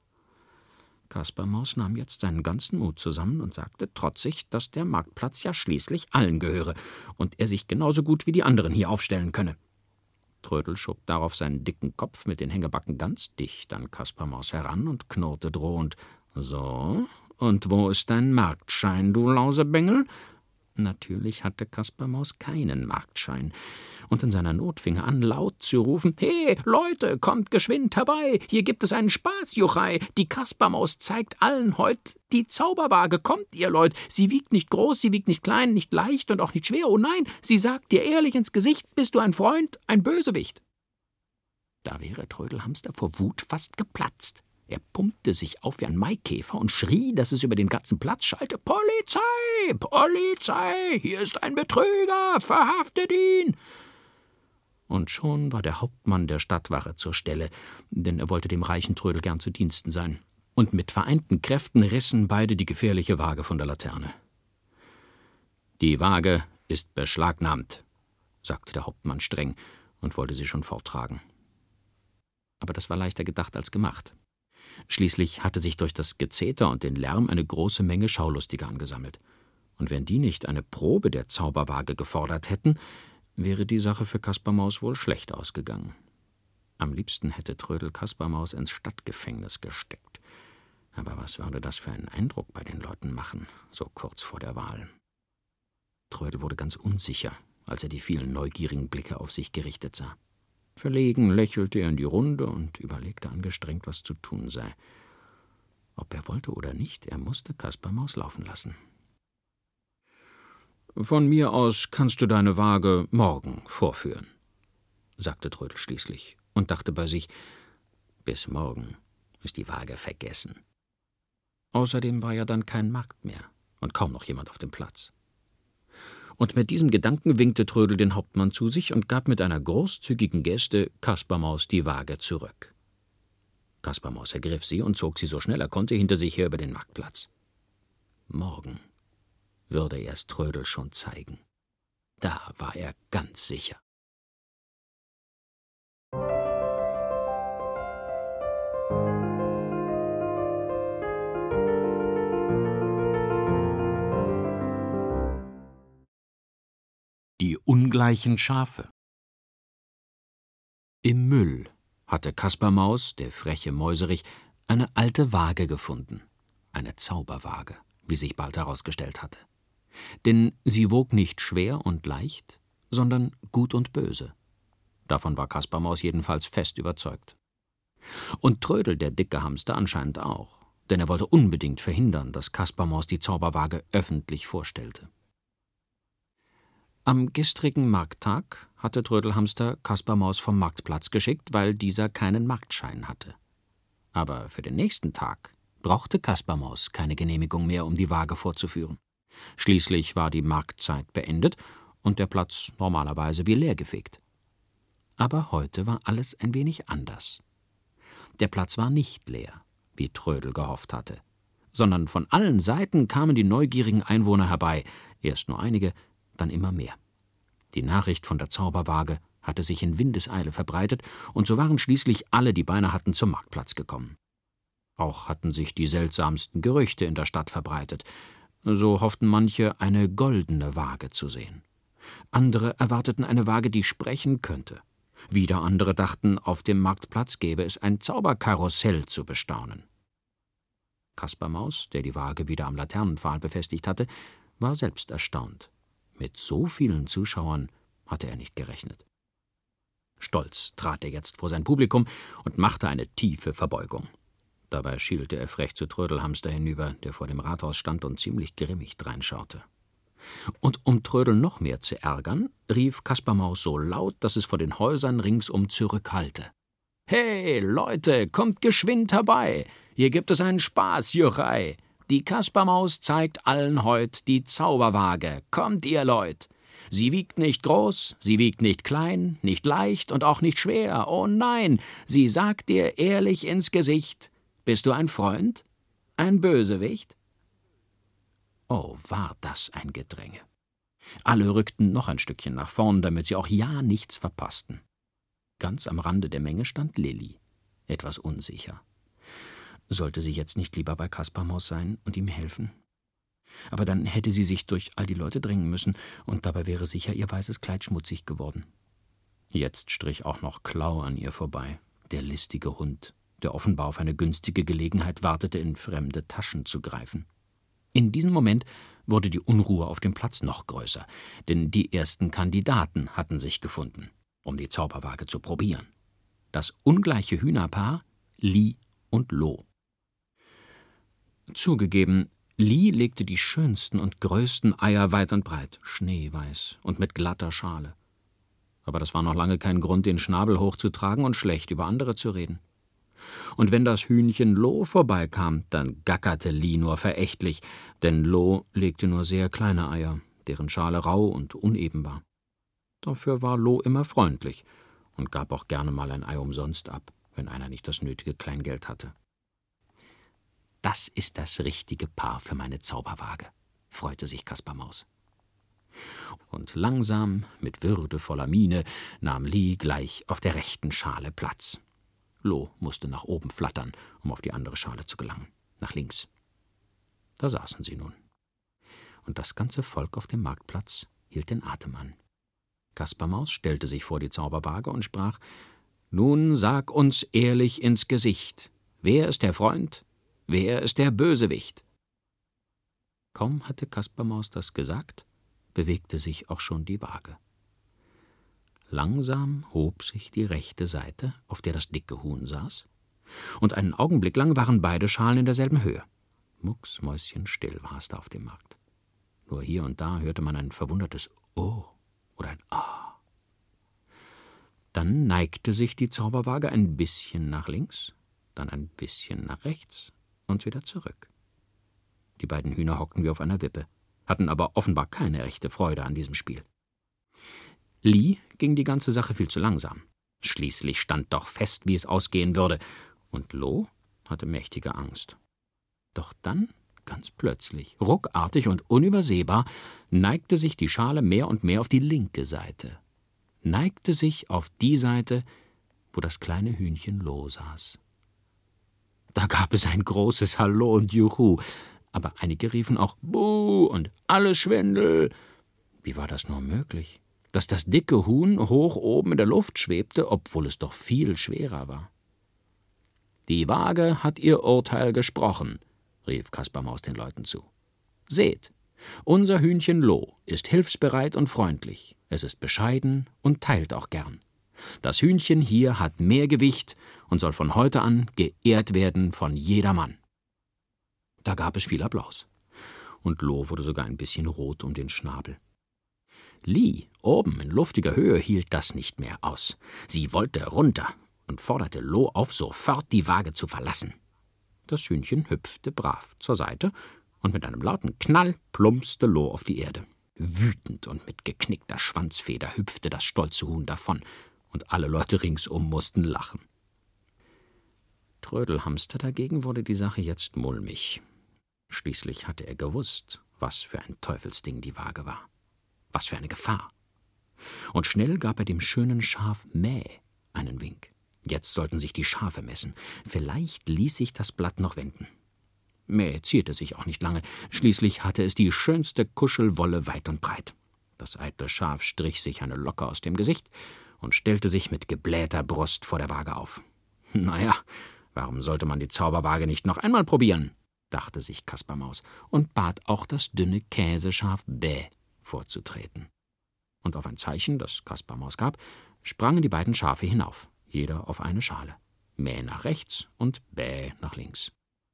Kaspermaus nahm jetzt seinen ganzen Mut zusammen und sagte trotzig, dass der Marktplatz ja schließlich allen gehöre und er sich genauso gut wie die anderen hier aufstellen könne. Trödel schob darauf seinen dicken Kopf mit den Hängebacken ganz dicht an Kaspermaus heran und knurrte drohend. »So, und wo ist dein Marktschein, du Lausebengel?« Natürlich hatte Kaspermaus keinen Marktschein, und in seiner Not fing er an, laut zu rufen, »He, Leute, kommt geschwind herbei, hier gibt es einen Spaßjuchei, die Kaspermaus zeigt allen heut die Zauberwaage, kommt ihr Leut, sie wiegt nicht groß, sie wiegt nicht klein, nicht leicht und auch nicht schwer, oh nein, sie sagt dir ehrlich ins Gesicht, bist du ein Freund, ein Bösewicht.« Da wäre Trödelhamster vor Wut fast geplatzt. Er pumpte sich auf wie ein Maikäfer und schrie, dass es über den ganzen Platz schallte: »Polizei! Polizei! Hier ist ein Betrüger! Verhaftet ihn!« Und schon war der Hauptmann der Stadtwache zur Stelle, denn er wollte dem reichen Trödel gern zu Diensten sein. Und mit vereinten Kräften rissen beide die gefährliche Waage von der Laterne. »Die Waage ist beschlagnahmt«, sagte der Hauptmann streng und wollte sie schon forttragen. Aber das war leichter gedacht als gemacht. Schließlich hatte sich durch das Gezeter und den Lärm eine große Menge Schaulustiger angesammelt. Und wenn die nicht eine Probe der Zauberwaage gefordert hätten, wäre die Sache für Kaspermaus wohl schlecht ausgegangen. Am liebsten hätte Trödel Kaspermaus ins Stadtgefängnis gesteckt. Aber was würde das für einen Eindruck bei den Leuten machen, so kurz vor der Wahl? Trödel wurde ganz unsicher, als er die vielen neugierigen Blicke auf sich gerichtet sah. Verlegen lächelte er in die Runde und überlegte angestrengt, was zu tun sei. Ob er wollte oder nicht, er musste Kaspermaus laufen lassen. »Von mir aus kannst du deine Waage morgen vorführen«, sagte Trödel schließlich und dachte bei sich: »Bis morgen ist die Waage vergessen.« Außerdem war ja dann kein Markt mehr und kaum noch jemand auf dem Platz. Und mit diesem Gedanken winkte Trödel den Hauptmann zu sich und gab mit einer großzügigen Geste Kaspermaus die Waage zurück. Kaspermaus ergriff sie und zog sie so schnell er konnte hinter sich her über den Marktplatz. Morgen würde er es Trödel schon zeigen. Da war er ganz sicher. Die ungleichen Schafe. Im Müll hatte Kaspermaus, der freche Mäuserich, eine alte Waage gefunden. Eine Zauberwaage, wie sich bald herausgestellt hatte. Denn sie wog nicht schwer und leicht, sondern gut und böse. Davon war Kaspermaus jedenfalls fest überzeugt. Und Trödel, der dicke Hamster, anscheinend auch, denn er wollte unbedingt verhindern, dass Kaspermaus die Zauberwaage öffentlich vorstellte. Am gestrigen Markttag hatte Trödelhamster Kaspermaus vom Marktplatz geschickt, weil dieser keinen Marktschein hatte. Aber für den nächsten Tag brauchte Kaspermaus keine Genehmigung mehr, um die Waage vorzuführen. Schließlich war die Marktzeit beendet und der Platz normalerweise wie leergefegt. Aber heute war alles ein wenig anders. Der Platz war nicht leer, wie Trödel gehofft hatte, sondern von allen Seiten kamen die neugierigen Einwohner herbei, erst nur einige, dann immer mehr. Die Nachricht von der Zauberwaage hatte sich in Windeseile verbreitet, und so waren schließlich alle, die Beine hatten, zum Marktplatz gekommen. Auch hatten sich die seltsamsten Gerüchte in der Stadt verbreitet. So hofften manche, eine goldene Waage zu sehen. Andere erwarteten eine Waage, die sprechen könnte. Wieder andere dachten, auf dem Marktplatz gäbe es ein Zauberkarussell zu bestaunen. Kaspermaus, der die Waage wieder am Laternenpfahl befestigt hatte, war selbst erstaunt. Mit so vielen Zuschauern hatte er nicht gerechnet. Stolz trat er jetzt vor sein Publikum und machte eine tiefe Verbeugung. Dabei schielte er frech zu Trödelhamster hinüber, der vor dem Rathaus stand und ziemlich grimmig dreinschaute. Und um Trödel noch mehr zu ärgern, rief Kaspermaus so laut, dass es vor den Häusern ringsum zurückhallte: »Hey, Leute, kommt geschwind herbei! Hier gibt es einen Spaßjuchei! Die Kaspermaus zeigt allen heut die Zauberwaage. Kommt, ihr Leut! Sie wiegt nicht groß, sie wiegt nicht klein, nicht leicht und auch nicht schwer. Oh nein, sie sagt dir ehrlich ins Gesicht: Bist du ein Freund? Ein Bösewicht?« Oh, war das ein Gedränge. Alle rückten noch ein Stückchen nach vorn, damit sie auch ja nichts verpassten. Ganz am Rande der Menge stand Lilli, etwas unsicher. Sollte sie jetzt nicht lieber bei Kaspermaus sein und ihm helfen? Aber dann hätte sie sich durch all die Leute drängen müssen, und dabei wäre sicher ihr weißes Kleid schmutzig geworden. Jetzt strich auch noch Klau an ihr vorbei, der listige Hund, der offenbar auf eine günstige Gelegenheit wartete, in fremde Taschen zu greifen. In diesem Moment wurde die Unruhe auf dem Platz noch größer, denn die ersten Kandidaten hatten sich gefunden, um die Zauberwaage zu probieren. Das ungleiche Hühnerpaar Li und Lo. Zugegeben, Li legte die schönsten und größten Eier weit und breit, schneeweiß und mit glatter Schale. Aber das war noch lange kein Grund, den Schnabel hochzutragen und schlecht über andere zu reden. Und wenn das Hühnchen Lo vorbeikam, dann gackerte Lie nur verächtlich, denn Lo legte nur sehr kleine Eier, deren Schale rau und uneben war. Dafür war Lo immer freundlich und gab auch gerne mal ein Ei umsonst ab, wenn einer nicht das nötige Kleingeld hatte. »Das ist das richtige Paar für meine Zauberwaage«, freute sich Kaspermaus. Und langsam, mit würdevoller Miene, nahm Lie gleich auf der rechten Schale Platz. Lo musste nach oben flattern, um auf die andere Schale zu gelangen, nach links. Da saßen sie nun. Und das ganze Volk auf dem Marktplatz hielt den Atem an. Kaspermaus stellte sich vor die Zauberwaage und sprach: »Nun sag uns ehrlich ins Gesicht, wer ist der Freund, wer ist der Bösewicht?« Kaum hatte Kaspermaus das gesagt, bewegte sich auch schon die Waage. Langsam hob sich die rechte Seite, auf der das dicke Huhn saß, und einen Augenblick lang waren beide Schalen in derselben Höhe. Mucksmäuschenstill war es da auf dem Markt. Nur hier und da hörte man ein verwundertes »Oh« oder ein »Ah«. Dann neigte sich die Zauberwaage ein bisschen nach links, dann ein bisschen nach rechts und wieder zurück. Die beiden Hühner hockten wie auf einer Wippe, hatten aber offenbar keine rechte Freude an diesem Spiel. Lie ging die ganze Sache viel zu langsam. Schließlich stand doch fest, wie es ausgehen würde, und Lo hatte mächtige Angst. Doch dann, ganz plötzlich, ruckartig und unübersehbar, neigte sich die Schale mehr und mehr auf die linke Seite, neigte sich auf die Seite, wo das kleine Hühnchen Lo saß. Da gab es ein großes Hallo und Juhu, aber einige riefen auch »Buh« und »Alles Schwindel«. Wie war das nur möglich, dass das dicke Huhn hoch oben in der Luft schwebte, obwohl es doch viel schwerer war? »Die Waage hat ihr Urteil gesprochen«, rief Kaspermaus den Leuten zu. »Seht, unser Hühnchen Lo ist hilfsbereit und freundlich, es ist bescheiden und teilt auch gern. Das Hühnchen hier hat mehr Gewicht und soll von heute an geehrt werden von jedermann.« Da gab es viel Applaus, und Lo wurde sogar ein bisschen rot um den Schnabel. Lie, oben in luftiger Höhe, hielt das nicht mehr aus. Sie wollte runter und forderte Lo auf, sofort die Waage zu verlassen. Das Hühnchen hüpfte brav zur Seite, und mit einem lauten Knall plumpste Lo auf die Erde. Wütend und mit geknickter Schwanzfeder hüpfte das stolze Huhn davon, und alle Leute ringsum mussten lachen. Trödelhamster dagegen wurde die Sache jetzt mulmig. Schließlich hatte er gewusst, was für ein Teufelsding die Waage war. Was für eine Gefahr. Und schnell gab er dem schönen Schaf Mäh einen Wink. Jetzt sollten sich die Schafe messen. Vielleicht ließ sich das Blatt noch wenden. Mäh zierte sich auch nicht lange. Schließlich hatte es die schönste Kuschelwolle weit und breit. Das eitle Schaf strich sich eine Locke aus dem Gesicht und stellte sich mit geblähter Brust vor der Waage auf. »Naja, warum sollte man die Zauberwaage nicht noch einmal probieren?« dachte sich Kaspermaus und bat auch das dünne Käseschaf Bäh vorzutreten. Und auf ein Zeichen, das Kaspermaus gab, sprangen die beiden Schafe hinauf, jeder auf eine Schale. Mäh nach rechts und Bäh nach links.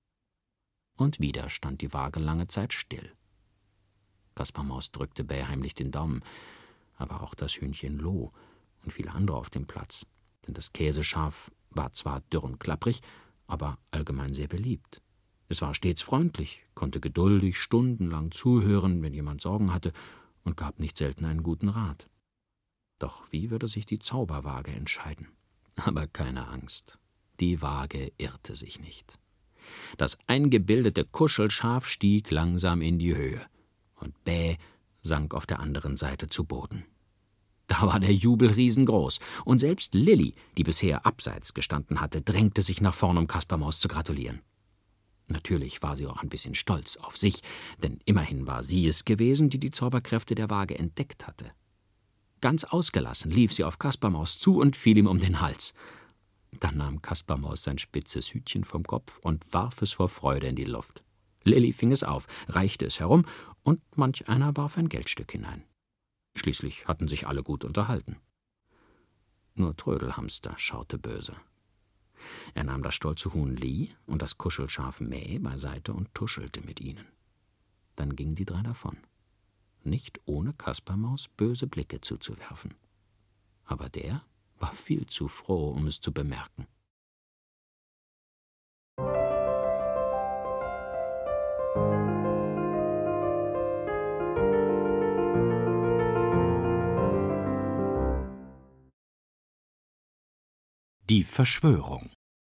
Und wieder stand die Waage lange Zeit still. Kaspermaus drückte Bäh heimlich den Daumen, aber auch das Hühnchen Lo und viele andere auf dem Platz, denn das Käseschaf war zwar dürr und klapprig, aber allgemein sehr beliebt. Es war stets freundlich, konnte geduldig stundenlang zuhören, wenn jemand Sorgen hatte, und gab nicht selten einen guten Rat. Doch wie würde sich die Zauberwaage entscheiden? Aber keine Angst, die Waage irrte sich nicht. Das eingebildete Kuschelschaf stieg langsam in die Höhe, und Bäh sank auf der anderen Seite zu Boden. Da war der Jubel riesengroß, und selbst Lilli, die bisher abseits gestanden hatte, drängte sich nach vorn, um Kaspermaus zu gratulieren. Natürlich war sie auch ein bisschen stolz auf sich, denn immerhin war sie es gewesen, die die Zauberkräfte der Waage entdeckt hatte. Ganz ausgelassen lief sie auf Kaspermaus zu und fiel ihm um den Hals. Dann nahm Kaspermaus sein spitzes Hütchen vom Kopf und warf es vor Freude in die Luft. Lilli fing es auf, reichte es herum, und manch einer warf ein Geldstück hinein. Schließlich hatten sich alle gut unterhalten. Nur Trödelhamster schaute böse. Er nahm das stolze Huhn Lie und das Kuschelschaf Mäh beiseite und tuschelte mit ihnen. Dann gingen die drei davon, nicht ohne Kaspermaus böse Blicke zuzuwerfen. aber der war viel zu froh, um es zu bemerken. Die Verschwörung.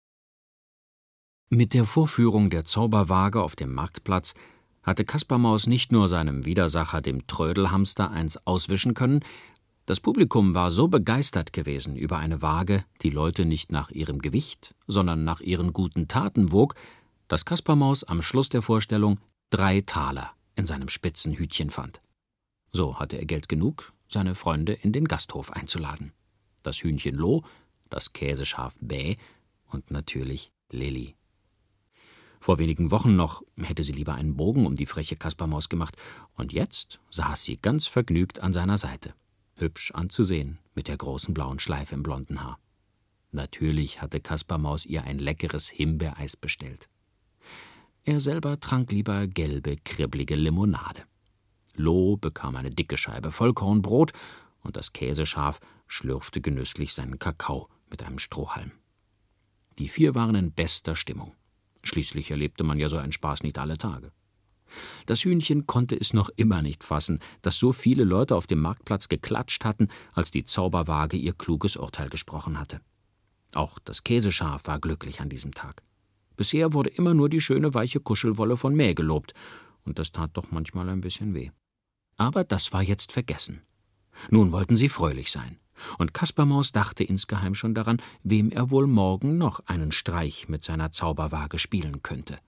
Mit der Vorführung der Zauberwaage auf dem Marktplatz hatte Kaspermaus nicht nur seinem Widersacher, dem Trödelhamster, eins auswischen können, das Publikum war so begeistert gewesen über eine Waage, die Leute nicht nach ihrem Gewicht, sondern nach ihren guten Taten wog, dass Kaspermaus am Schluss der Vorstellung 3 Taler in seinem spitzen Hütchen fand. So hatte er Geld genug, seine Freunde in den Gasthof einzuladen. Das Hühnchen Lo, das Käseschaf Bä und natürlich Lilli. Vor wenigen Wochen noch hätte sie lieber einen Bogen um die freche Kaspermaus gemacht, und jetzt saß sie ganz vergnügt an seiner Seite. Hübsch anzusehen, mit der großen blauen Schleife im blonden Haar. Natürlich hatte Kaspermaus ihr ein leckeres Himbeereis bestellt. Er selber trank lieber gelbe, kribbelige Limonade. Lo bekam eine dicke Scheibe Vollkornbrot, und das Käseschaf schlürfte genüsslich seinen Kakao mit einem Strohhalm. Die 4 waren in bester Stimmung. Schließlich erlebte man ja so einen Spaß nicht alle Tage. Das Hühnchen konnte es noch immer nicht fassen, dass so viele Leute auf dem Marktplatz geklatscht hatten, als die Zauberwaage ihr kluges Urteil gesprochen hatte. Auch das Käseschaf war glücklich an diesem Tag. Bisher wurde immer nur die schöne weiche Kuschelwolle von Mäh gelobt, und das tat doch manchmal ein bisschen weh. Aber das war jetzt vergessen. Nun wollten sie fröhlich sein, und Kaspermaus dachte insgeheim schon daran, wem er wohl morgen noch einen Streich mit seiner Zauberwaage spielen könnte.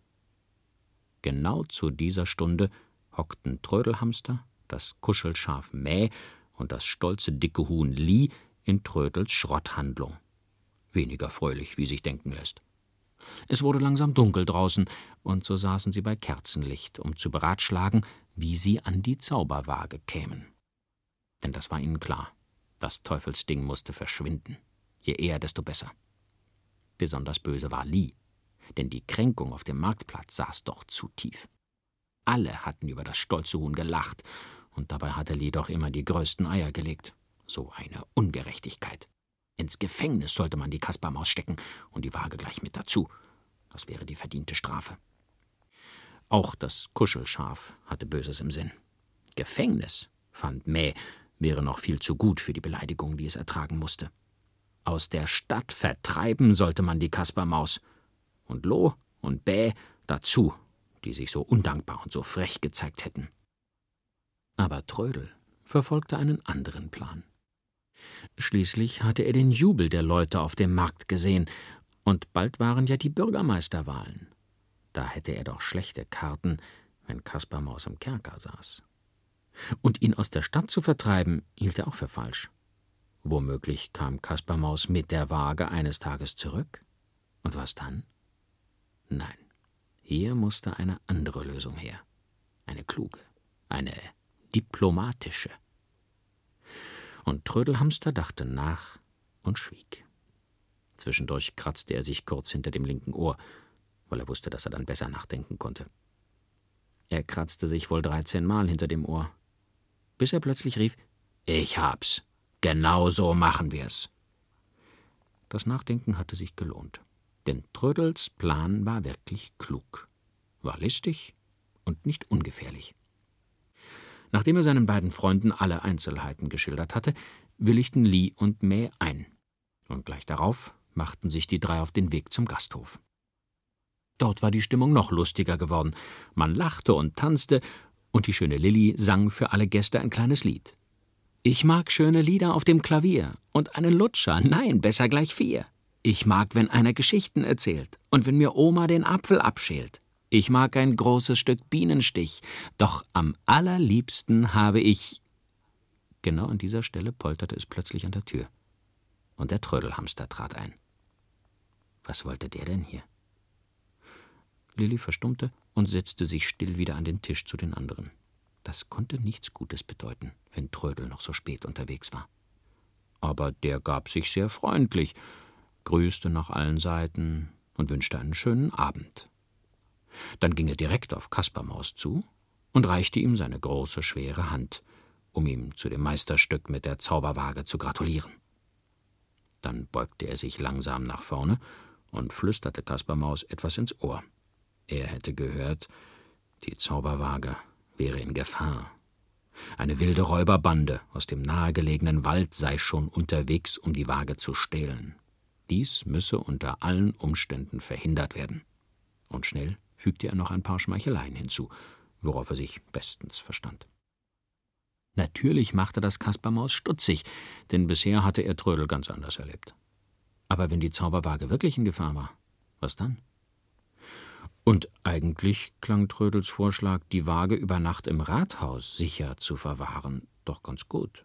Genau zu dieser Stunde hockten Trödelhamster, das Kuschelschaf Mäh und das stolze dicke Huhn Li in Trödels Schrotthandlung. Weniger fröhlich, wie sich denken lässt. Es wurde langsam dunkel draußen, und so saßen sie bei Kerzenlicht, um zu beratschlagen, wie sie an die Zauberwaage kämen. Denn das war ihnen klar, das Teufelsding musste verschwinden. Je eher, desto besser. Besonders böse war Li, denn die Kränkung auf dem Marktplatz saß doch zu tief. Alle hatten über das stolze Huhn gelacht, und dabei hatte Li doch immer die größten Eier gelegt. So eine Ungerechtigkeit. Ins Gefängnis sollte man die Kaspermaus stecken und die Waage gleich mit dazu. Das wäre die verdiente Strafe. Auch das Kuschelschaf hatte Böses im Sinn. Gefängnis, fand Mäh, wäre noch viel zu gut für die Beleidigung, die es ertragen musste. Aus der Stadt vertreiben sollte man die Kaspermaus. Und Lo und Bä dazu, die sich so undankbar und so frech gezeigt hätten. Aber Trödel verfolgte einen anderen Plan. Schließlich hatte er den Jubel der Leute auf dem Markt gesehen, und bald waren ja die Bürgermeisterwahlen. Da hätte er doch schlechte Karten, wenn Kaspermaus im Kerker saß. Und ihn aus der Stadt zu vertreiben, hielt er auch für falsch. Womöglich kam Kaspermaus mit der Waage eines Tages zurück. Und was dann? Nein, hier musste eine andere Lösung her. Eine kluge, eine diplomatische. Und Trödelhamster dachte nach und schwieg. Zwischendurch kratzte er sich kurz hinter dem linken Ohr, weil er wusste, dass er dann besser nachdenken konnte. Er kratzte sich wohl 13 Mal hinter dem Ohr, bis er plötzlich rief: »Ich hab's. Genau so machen wir's.« Das Nachdenken hatte sich gelohnt, denn Trödels Plan war wirklich klug, war listig und nicht ungefährlich. Nachdem er seinen beiden Freunden alle Einzelheiten geschildert hatte, willigten Li und Mäh ein, und gleich darauf machten sich die 3 auf den Weg zum Gasthof. Dort war die Stimmung noch lustiger geworden. Man lachte und tanzte, und die schöne Lilli sang für alle Gäste ein kleines Lied. »Ich mag schöne Lieder auf dem Klavier und einen Lutscher, nein, besser gleich 4. Ich mag, wenn einer Geschichten erzählt und wenn mir Oma den Apfel abschält. Ich mag ein großes Stück Bienenstich, doch am allerliebsten habe ich...« Genau an dieser Stelle polterte es plötzlich an der Tür, und der Trödelhamster trat ein. Was wollte der denn hier? Lilli verstummte und setzte sich still wieder an den Tisch zu den anderen. Das konnte nichts Gutes bedeuten, wenn Trödel noch so spät unterwegs war. Aber der gab sich sehr freundlich, grüßte nach allen Seiten und wünschte einen schönen Abend. Dann ging er direkt auf Kaspermaus zu und reichte ihm seine große, schwere Hand, um ihm zu dem Meisterstück mit der Zauberwaage zu gratulieren. Dann beugte er sich langsam nach vorne und flüsterte Kaspermaus etwas ins Ohr. Er hätte gehört, die Zauberwaage wäre in Gefahr. Eine wilde Räuberbande aus dem nahegelegenen Wald sei schon unterwegs, um die Waage zu stehlen. Dies müsse unter allen Umständen verhindert werden. Und schnell fügte er noch ein paar Schmeicheleien hinzu, worauf er sich bestens verstand. Natürlich machte das Kaspermaus stutzig, denn bisher hatte er Trödel ganz anders erlebt. Aber wenn die Zauberwaage wirklich in Gefahr war, was dann? Und eigentlich klang Trödels Vorschlag, die Waage über Nacht im Rathaus sicher zu verwahren, doch ganz gut.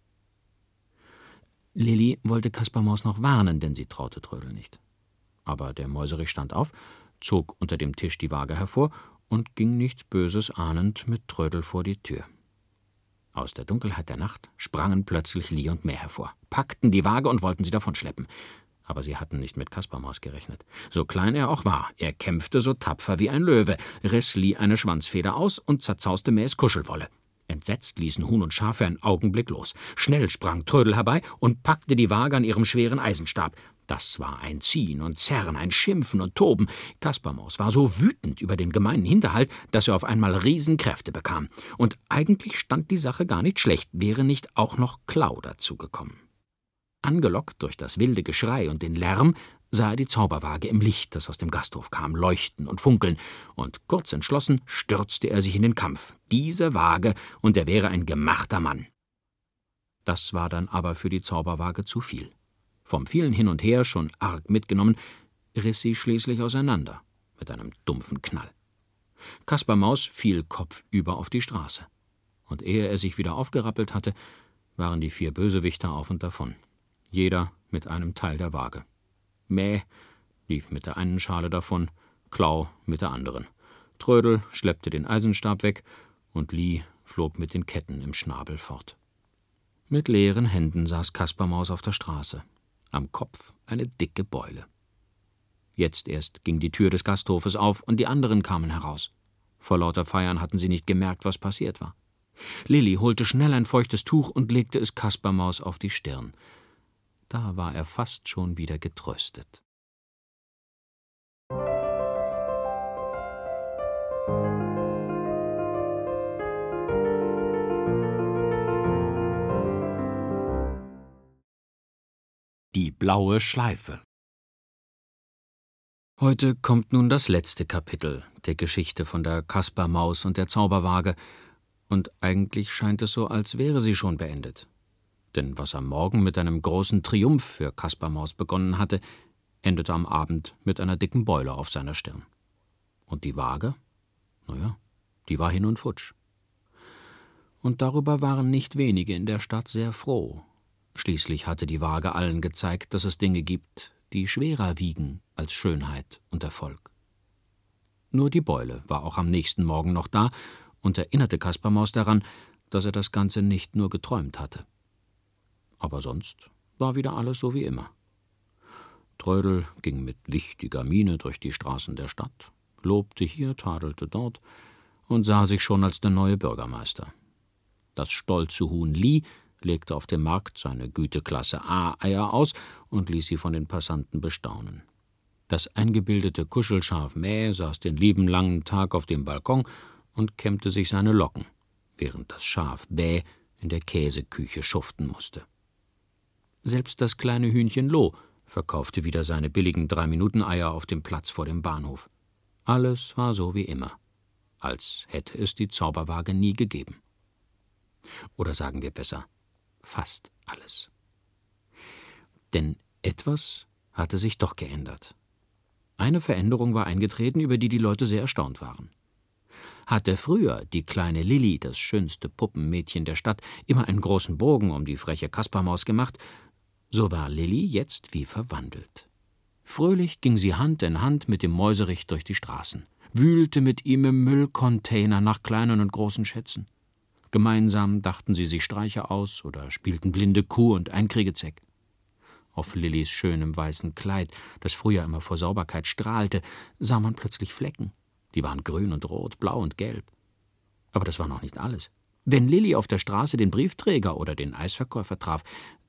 Lilli wollte Kaspermaus noch warnen, denn sie traute Trödel nicht. Aber der Mäuserich stand auf, zog unter dem Tisch die Waage hervor und ging nichts Böses ahnend mit Trödel vor die Tür. Aus der Dunkelheit der Nacht sprangen plötzlich Lie und Mär hervor, packten die Waage und wollten sie davonschleppen. Aber sie hatten nicht mit Kaspermaus gerechnet. So klein er auch war, er kämpfte so tapfer wie ein Löwe, riss Lie eine Schwanzfeder aus und zerzauste Mäs Kuschelwolle. Entsetzt ließen Huhn und Schaf für einen Augenblick los. Schnell sprang Trödel herbei und packte die Waage an ihrem schweren Eisenstab. Das war ein Ziehen und Zerren, ein Schimpfen und Toben. Kaspermaus war so wütend über den gemeinen Hinterhalt, dass er auf einmal Riesenkräfte bekam. Und eigentlich stand die Sache gar nicht schlecht, wäre nicht auch noch Klau dazugekommen. Angelockt durch das wilde Geschrei und den Lärm sah er die Zauberwaage im Licht, das aus dem Gasthof kam, leuchten und funkeln, und kurz entschlossen stürzte er sich in den Kampf. Diese Waage, und er wäre ein gemachter Mann. Das war dann aber für die Zauberwaage zu viel. Vom vielen Hin und Her, schon arg mitgenommen, riss sie schließlich auseinander, mit einem dumpfen Knall. Kaspermaus fiel kopfüber auf die Straße. Und ehe er sich wieder aufgerappelt hatte, waren die 4 Bösewichter auf und davon. Jeder mit einem Teil der Waage. Mäh lief mit der einen Schale davon, Klau mit der anderen. Trödel schleppte den Eisenstab weg und Lie flog mit den Ketten im Schnabel fort. Mit leeren Händen saß Kaspermaus auf der Straße, am Kopf eine dicke Beule. Jetzt erst ging die Tür des Gasthofes auf und die anderen kamen heraus. Vor lauter Feiern hatten sie nicht gemerkt, was passiert war. Lilli holte schnell ein feuchtes Tuch und legte es Kaspermaus auf die Stirn. Da war er fast schon wieder getröstet. Die blaue Schleife. Heute kommt nun das letzte Kapitel der Geschichte von der Kaspermaus und der Zauberwaage, und eigentlich scheint es so, als wäre sie schon beendet. Denn was am Morgen mit einem großen Triumph für Kaspermaus begonnen hatte, endete am Abend mit einer dicken Beule auf seiner Stirn. Und die Waage? Naja, die war hin und futsch. Und darüber waren nicht wenige in der Stadt sehr froh. Schließlich hatte die Waage allen gezeigt, dass es Dinge gibt, die schwerer wiegen als Schönheit und Erfolg. Nur die Beule war auch am nächsten Morgen noch da und erinnerte Kaspermaus daran, dass er das Ganze nicht nur geträumt hatte. Aber sonst war wieder alles so wie immer. Trödel ging mit wichtiger Miene durch die Straßen der Stadt, lobte hier, tadelte dort und sah sich schon als der neue Bürgermeister. Das stolze Huhn Lie legte auf dem Markt seine Güteklasse A-Eier aus und ließ sie von den Passanten bestaunen. Das eingebildete Kuschelschaf Mäh saß den lieben langen Tag auf dem Balkon und kämmte sich seine Locken, während das Schaf Bäh in der Käseküche schuften musste. Selbst das kleine Hühnchen Loh verkaufte wieder seine billigen 3-Minuten-Eier auf dem Platz vor dem Bahnhof. Alles war so wie immer, als hätte es die Zauberwaage nie gegeben. Oder sagen wir besser, fast alles. Denn etwas hatte sich doch geändert. Eine Veränderung war eingetreten, über die Leute sehr erstaunt waren. Hatte früher die kleine Lilli, das schönste Puppenmädchen der Stadt, immer einen großen Bogen um die freche Kaspermaus gemacht, so war Lilli jetzt wie verwandelt. Fröhlich ging sie Hand in Hand mit dem Mäuserich durch die Straßen, wühlte mit ihm im Müllcontainer nach kleinen und großen Schätzen. Gemeinsam dachten sie sich Streiche aus oder spielten blinde Kuh und Einkriegezäck. Auf Lillis schönem weißen Kleid, das früher immer vor Sauberkeit strahlte, sah man plötzlich Flecken. Die waren grün und rot, blau und gelb. Aber das war noch nicht alles. Wenn Lilli auf der Straße den Briefträger oder den Eisverkäufer traf,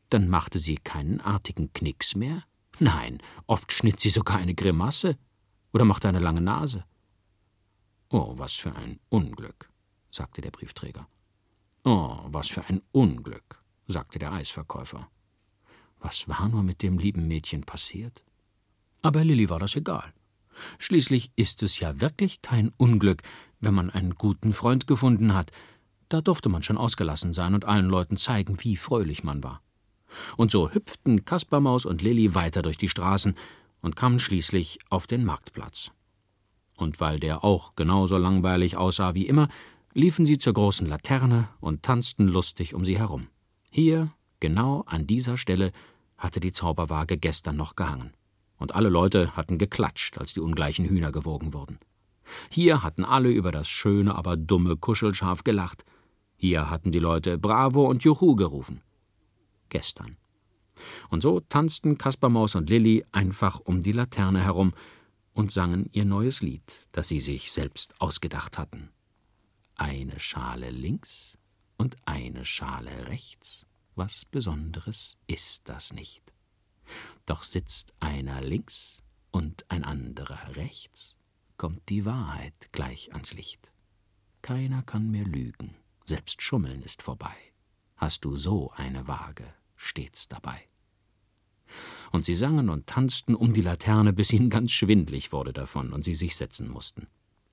dann machte sie keinen artigen Knicks mehr. Nein, oft schnitt sie sogar eine Grimasse oder machte eine lange Nase. »Oh, was für ein Unglück«, sagte der Briefträger. »Oh, was für ein Unglück«, sagte der Eisverkäufer. Was war nur mit dem lieben Mädchen passiert? Aber Lilli war das egal. Schließlich ist es ja wirklich kein Unglück, wenn man einen guten Freund gefunden hat. Da durfte man schon ausgelassen sein und allen Leuten zeigen, wie fröhlich man war. Und so hüpften Kaspermaus und Lilli weiter durch die Straßen und kamen schließlich auf den Marktplatz. Und weil der auch genauso langweilig aussah wie immer, liefen sie zur großen Laterne und tanzten lustig um sie herum. Hier, genau an dieser Stelle, hatte die Zauberwaage gestern noch gehangen. Und alle Leute hatten geklatscht, als die ungleichen Hühner gewogen wurden. Hier hatten alle über das schöne, aber dumme Kuschelschaf gelacht. Hier hatten die Leute Bravo und Juhu gerufen. Gestern. Und so tanzten Kaspermaus und Lilli einfach um die Laterne herum und sangen ihr neues Lied, das sie sich selbst ausgedacht hatten. Eine Schale links und eine Schale rechts, was Besonderes ist das nicht. Doch sitzt einer links und ein anderer rechts, kommt die Wahrheit gleich ans Licht. Keiner kann mehr lügen, selbst Schummeln ist vorbei. Hast du so eine Waage, stets dabei. Und sie sangen und tanzten um die Laterne, bis ihnen ganz schwindlig wurde davon und sie sich setzen mussten.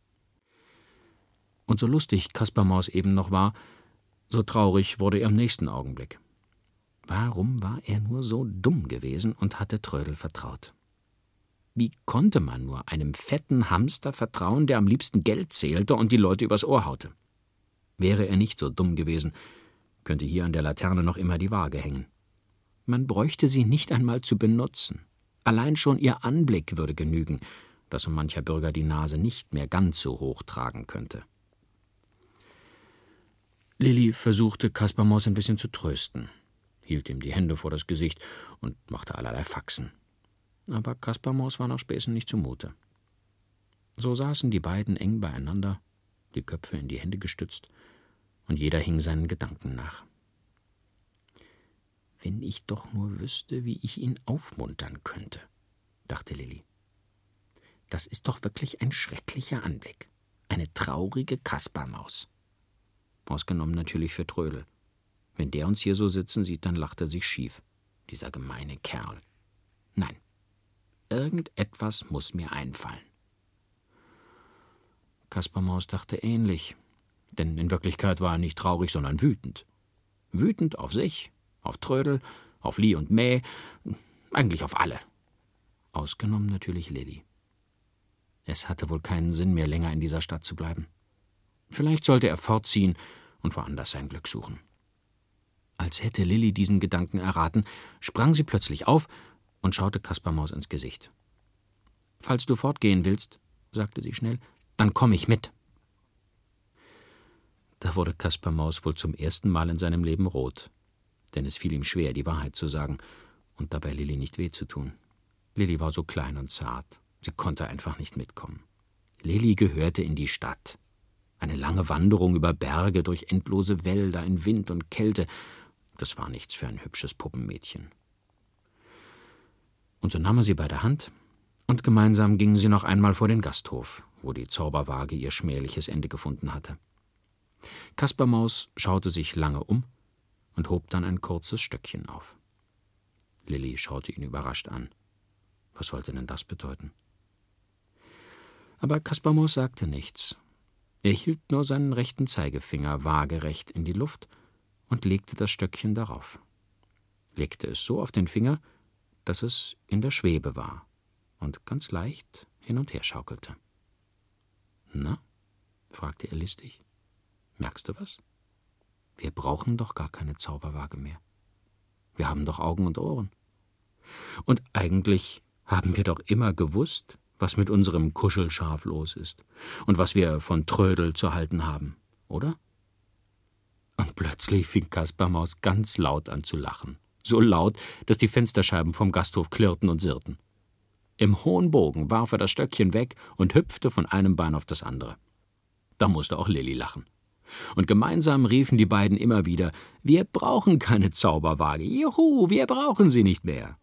Und so lustig Kaspermaus eben noch war, so traurig wurde er im nächsten Augenblick. Warum war er nur so dumm gewesen und hatte Trödel vertraut? Wie konnte man nur einem fetten Hamster vertrauen, der am liebsten Geld zählte und die Leute übers Ohr haute? Wäre er nicht so dumm gewesen, könnte hier an der Laterne noch immer die Waage hängen. Man bräuchte sie nicht einmal zu benutzen. Allein schon ihr Anblick würde genügen, dass so mancher Bürger die Nase nicht mehr ganz so hoch tragen könnte. Lilli versuchte, Kaspermaus ein bisschen zu trösten, hielt ihm die Hände vor das Gesicht und machte allerlei Faxen. Aber Kaspermaus war nach Späßen nicht zumute. So saßen die beiden eng beieinander, die Köpfe in die Hände gestützt, und jeder hing seinen Gedanken nach. »Wenn ich doch nur wüsste, wie ich ihn aufmuntern könnte«, dachte Lilli. »Das ist doch wirklich ein schrecklicher Anblick. Eine traurige Kaspermaus. Ausgenommen natürlich für Trödel. Wenn der uns hier so sitzen sieht, dann lacht er sich schief. Dieser gemeine Kerl. Nein, irgendetwas muss mir einfallen.« Kaspermaus dachte ähnlich, denn in Wirklichkeit war er nicht traurig, sondern wütend. Wütend auf sich, auf Trödel, auf Lie und Mäh, eigentlich auf alle. Ausgenommen natürlich Lilli. Es hatte wohl keinen Sinn mehr, länger in dieser Stadt zu bleiben. Vielleicht sollte er fortziehen und woanders sein Glück suchen. Als hätte Lilli diesen Gedanken erraten, sprang sie plötzlich auf und schaute Kaspermaus ins Gesicht. »Falls du fortgehen willst«, sagte sie schnell, »dann komm ich mit.« Da wurde Kaspermaus wohl zum ersten Mal in seinem Leben rot, denn es fiel ihm schwer, die Wahrheit zu sagen und dabei Lilli nicht weh zu tun. Lilli war so klein und zart, sie konnte einfach nicht mitkommen. Lilli gehörte in die Stadt. Eine lange Wanderung über Berge, durch endlose Wälder, in Wind und Kälte, das war nichts für ein hübsches Puppenmädchen. Und so nahm er sie bei der Hand, und gemeinsam gingen sie noch einmal vor den Gasthof, wo die Zauberwaage ihr schmähliches Ende gefunden hatte. Kaspermaus schaute sich lange um und hob dann ein kurzes Stöckchen auf. Lilli schaute ihn überrascht an. Was sollte denn das bedeuten? Aber Kaspermaus sagte nichts. Er hielt nur seinen rechten Zeigefinger waagerecht in die Luft und legte das Stöckchen darauf. Legte es so auf den Finger, dass es in der Schwebe war und ganz leicht hin und her schaukelte. »Na?«, fragte er listig. »Merkst du was? Wir brauchen doch gar keine Zauberwaage mehr. Wir haben doch Augen und Ohren. Und eigentlich haben wir doch immer gewusst, was mit unserem Kuschelschaf los ist und was wir von Trödel zu halten haben, oder?« Und plötzlich fing Kaspermaus ganz laut an zu lachen. So laut, dass die Fensterscheiben vom Gasthof klirrten und sirrten. Im hohen Bogen warf er das Stöckchen weg und hüpfte von einem Bein auf das andere. Da musste auch Lilli lachen. Und gemeinsam riefen die beiden immer wieder: »Wir brauchen keine Zauberwaage. Juhu, wir brauchen sie nicht mehr.«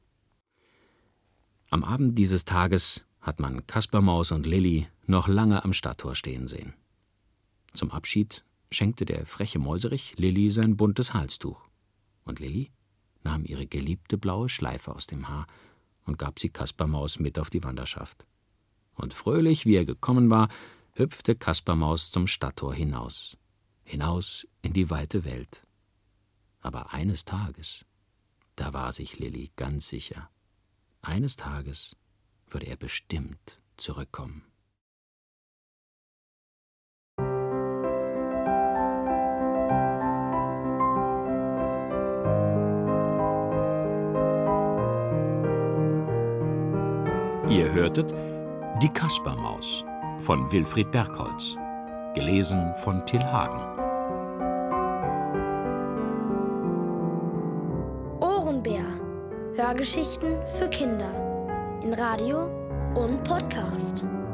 Am Abend dieses Tages hat man Kaspermaus und Lilli noch lange am Stadttor stehen sehen. Zum Abschied schenkte der freche Mäuserich Lilli sein buntes Halstuch. Und Lilli nahm ihre geliebte blaue Schleife aus dem Haar und gab sie Kaspermaus mit auf die Wanderschaft. Und fröhlich, wie er gekommen war, hüpfte Kaspermaus zum Stadttor hinaus in die weite Welt. Aber eines Tages, da war sich Lilli ganz sicher, eines Tages würde er bestimmt zurückkommen. Ihr hörtet Die Kaspermaus von Wilfried Bergholz, gelesen von Till Hagen. Ohrenbär. Hörgeschichten für Kinder in Radio und Podcast.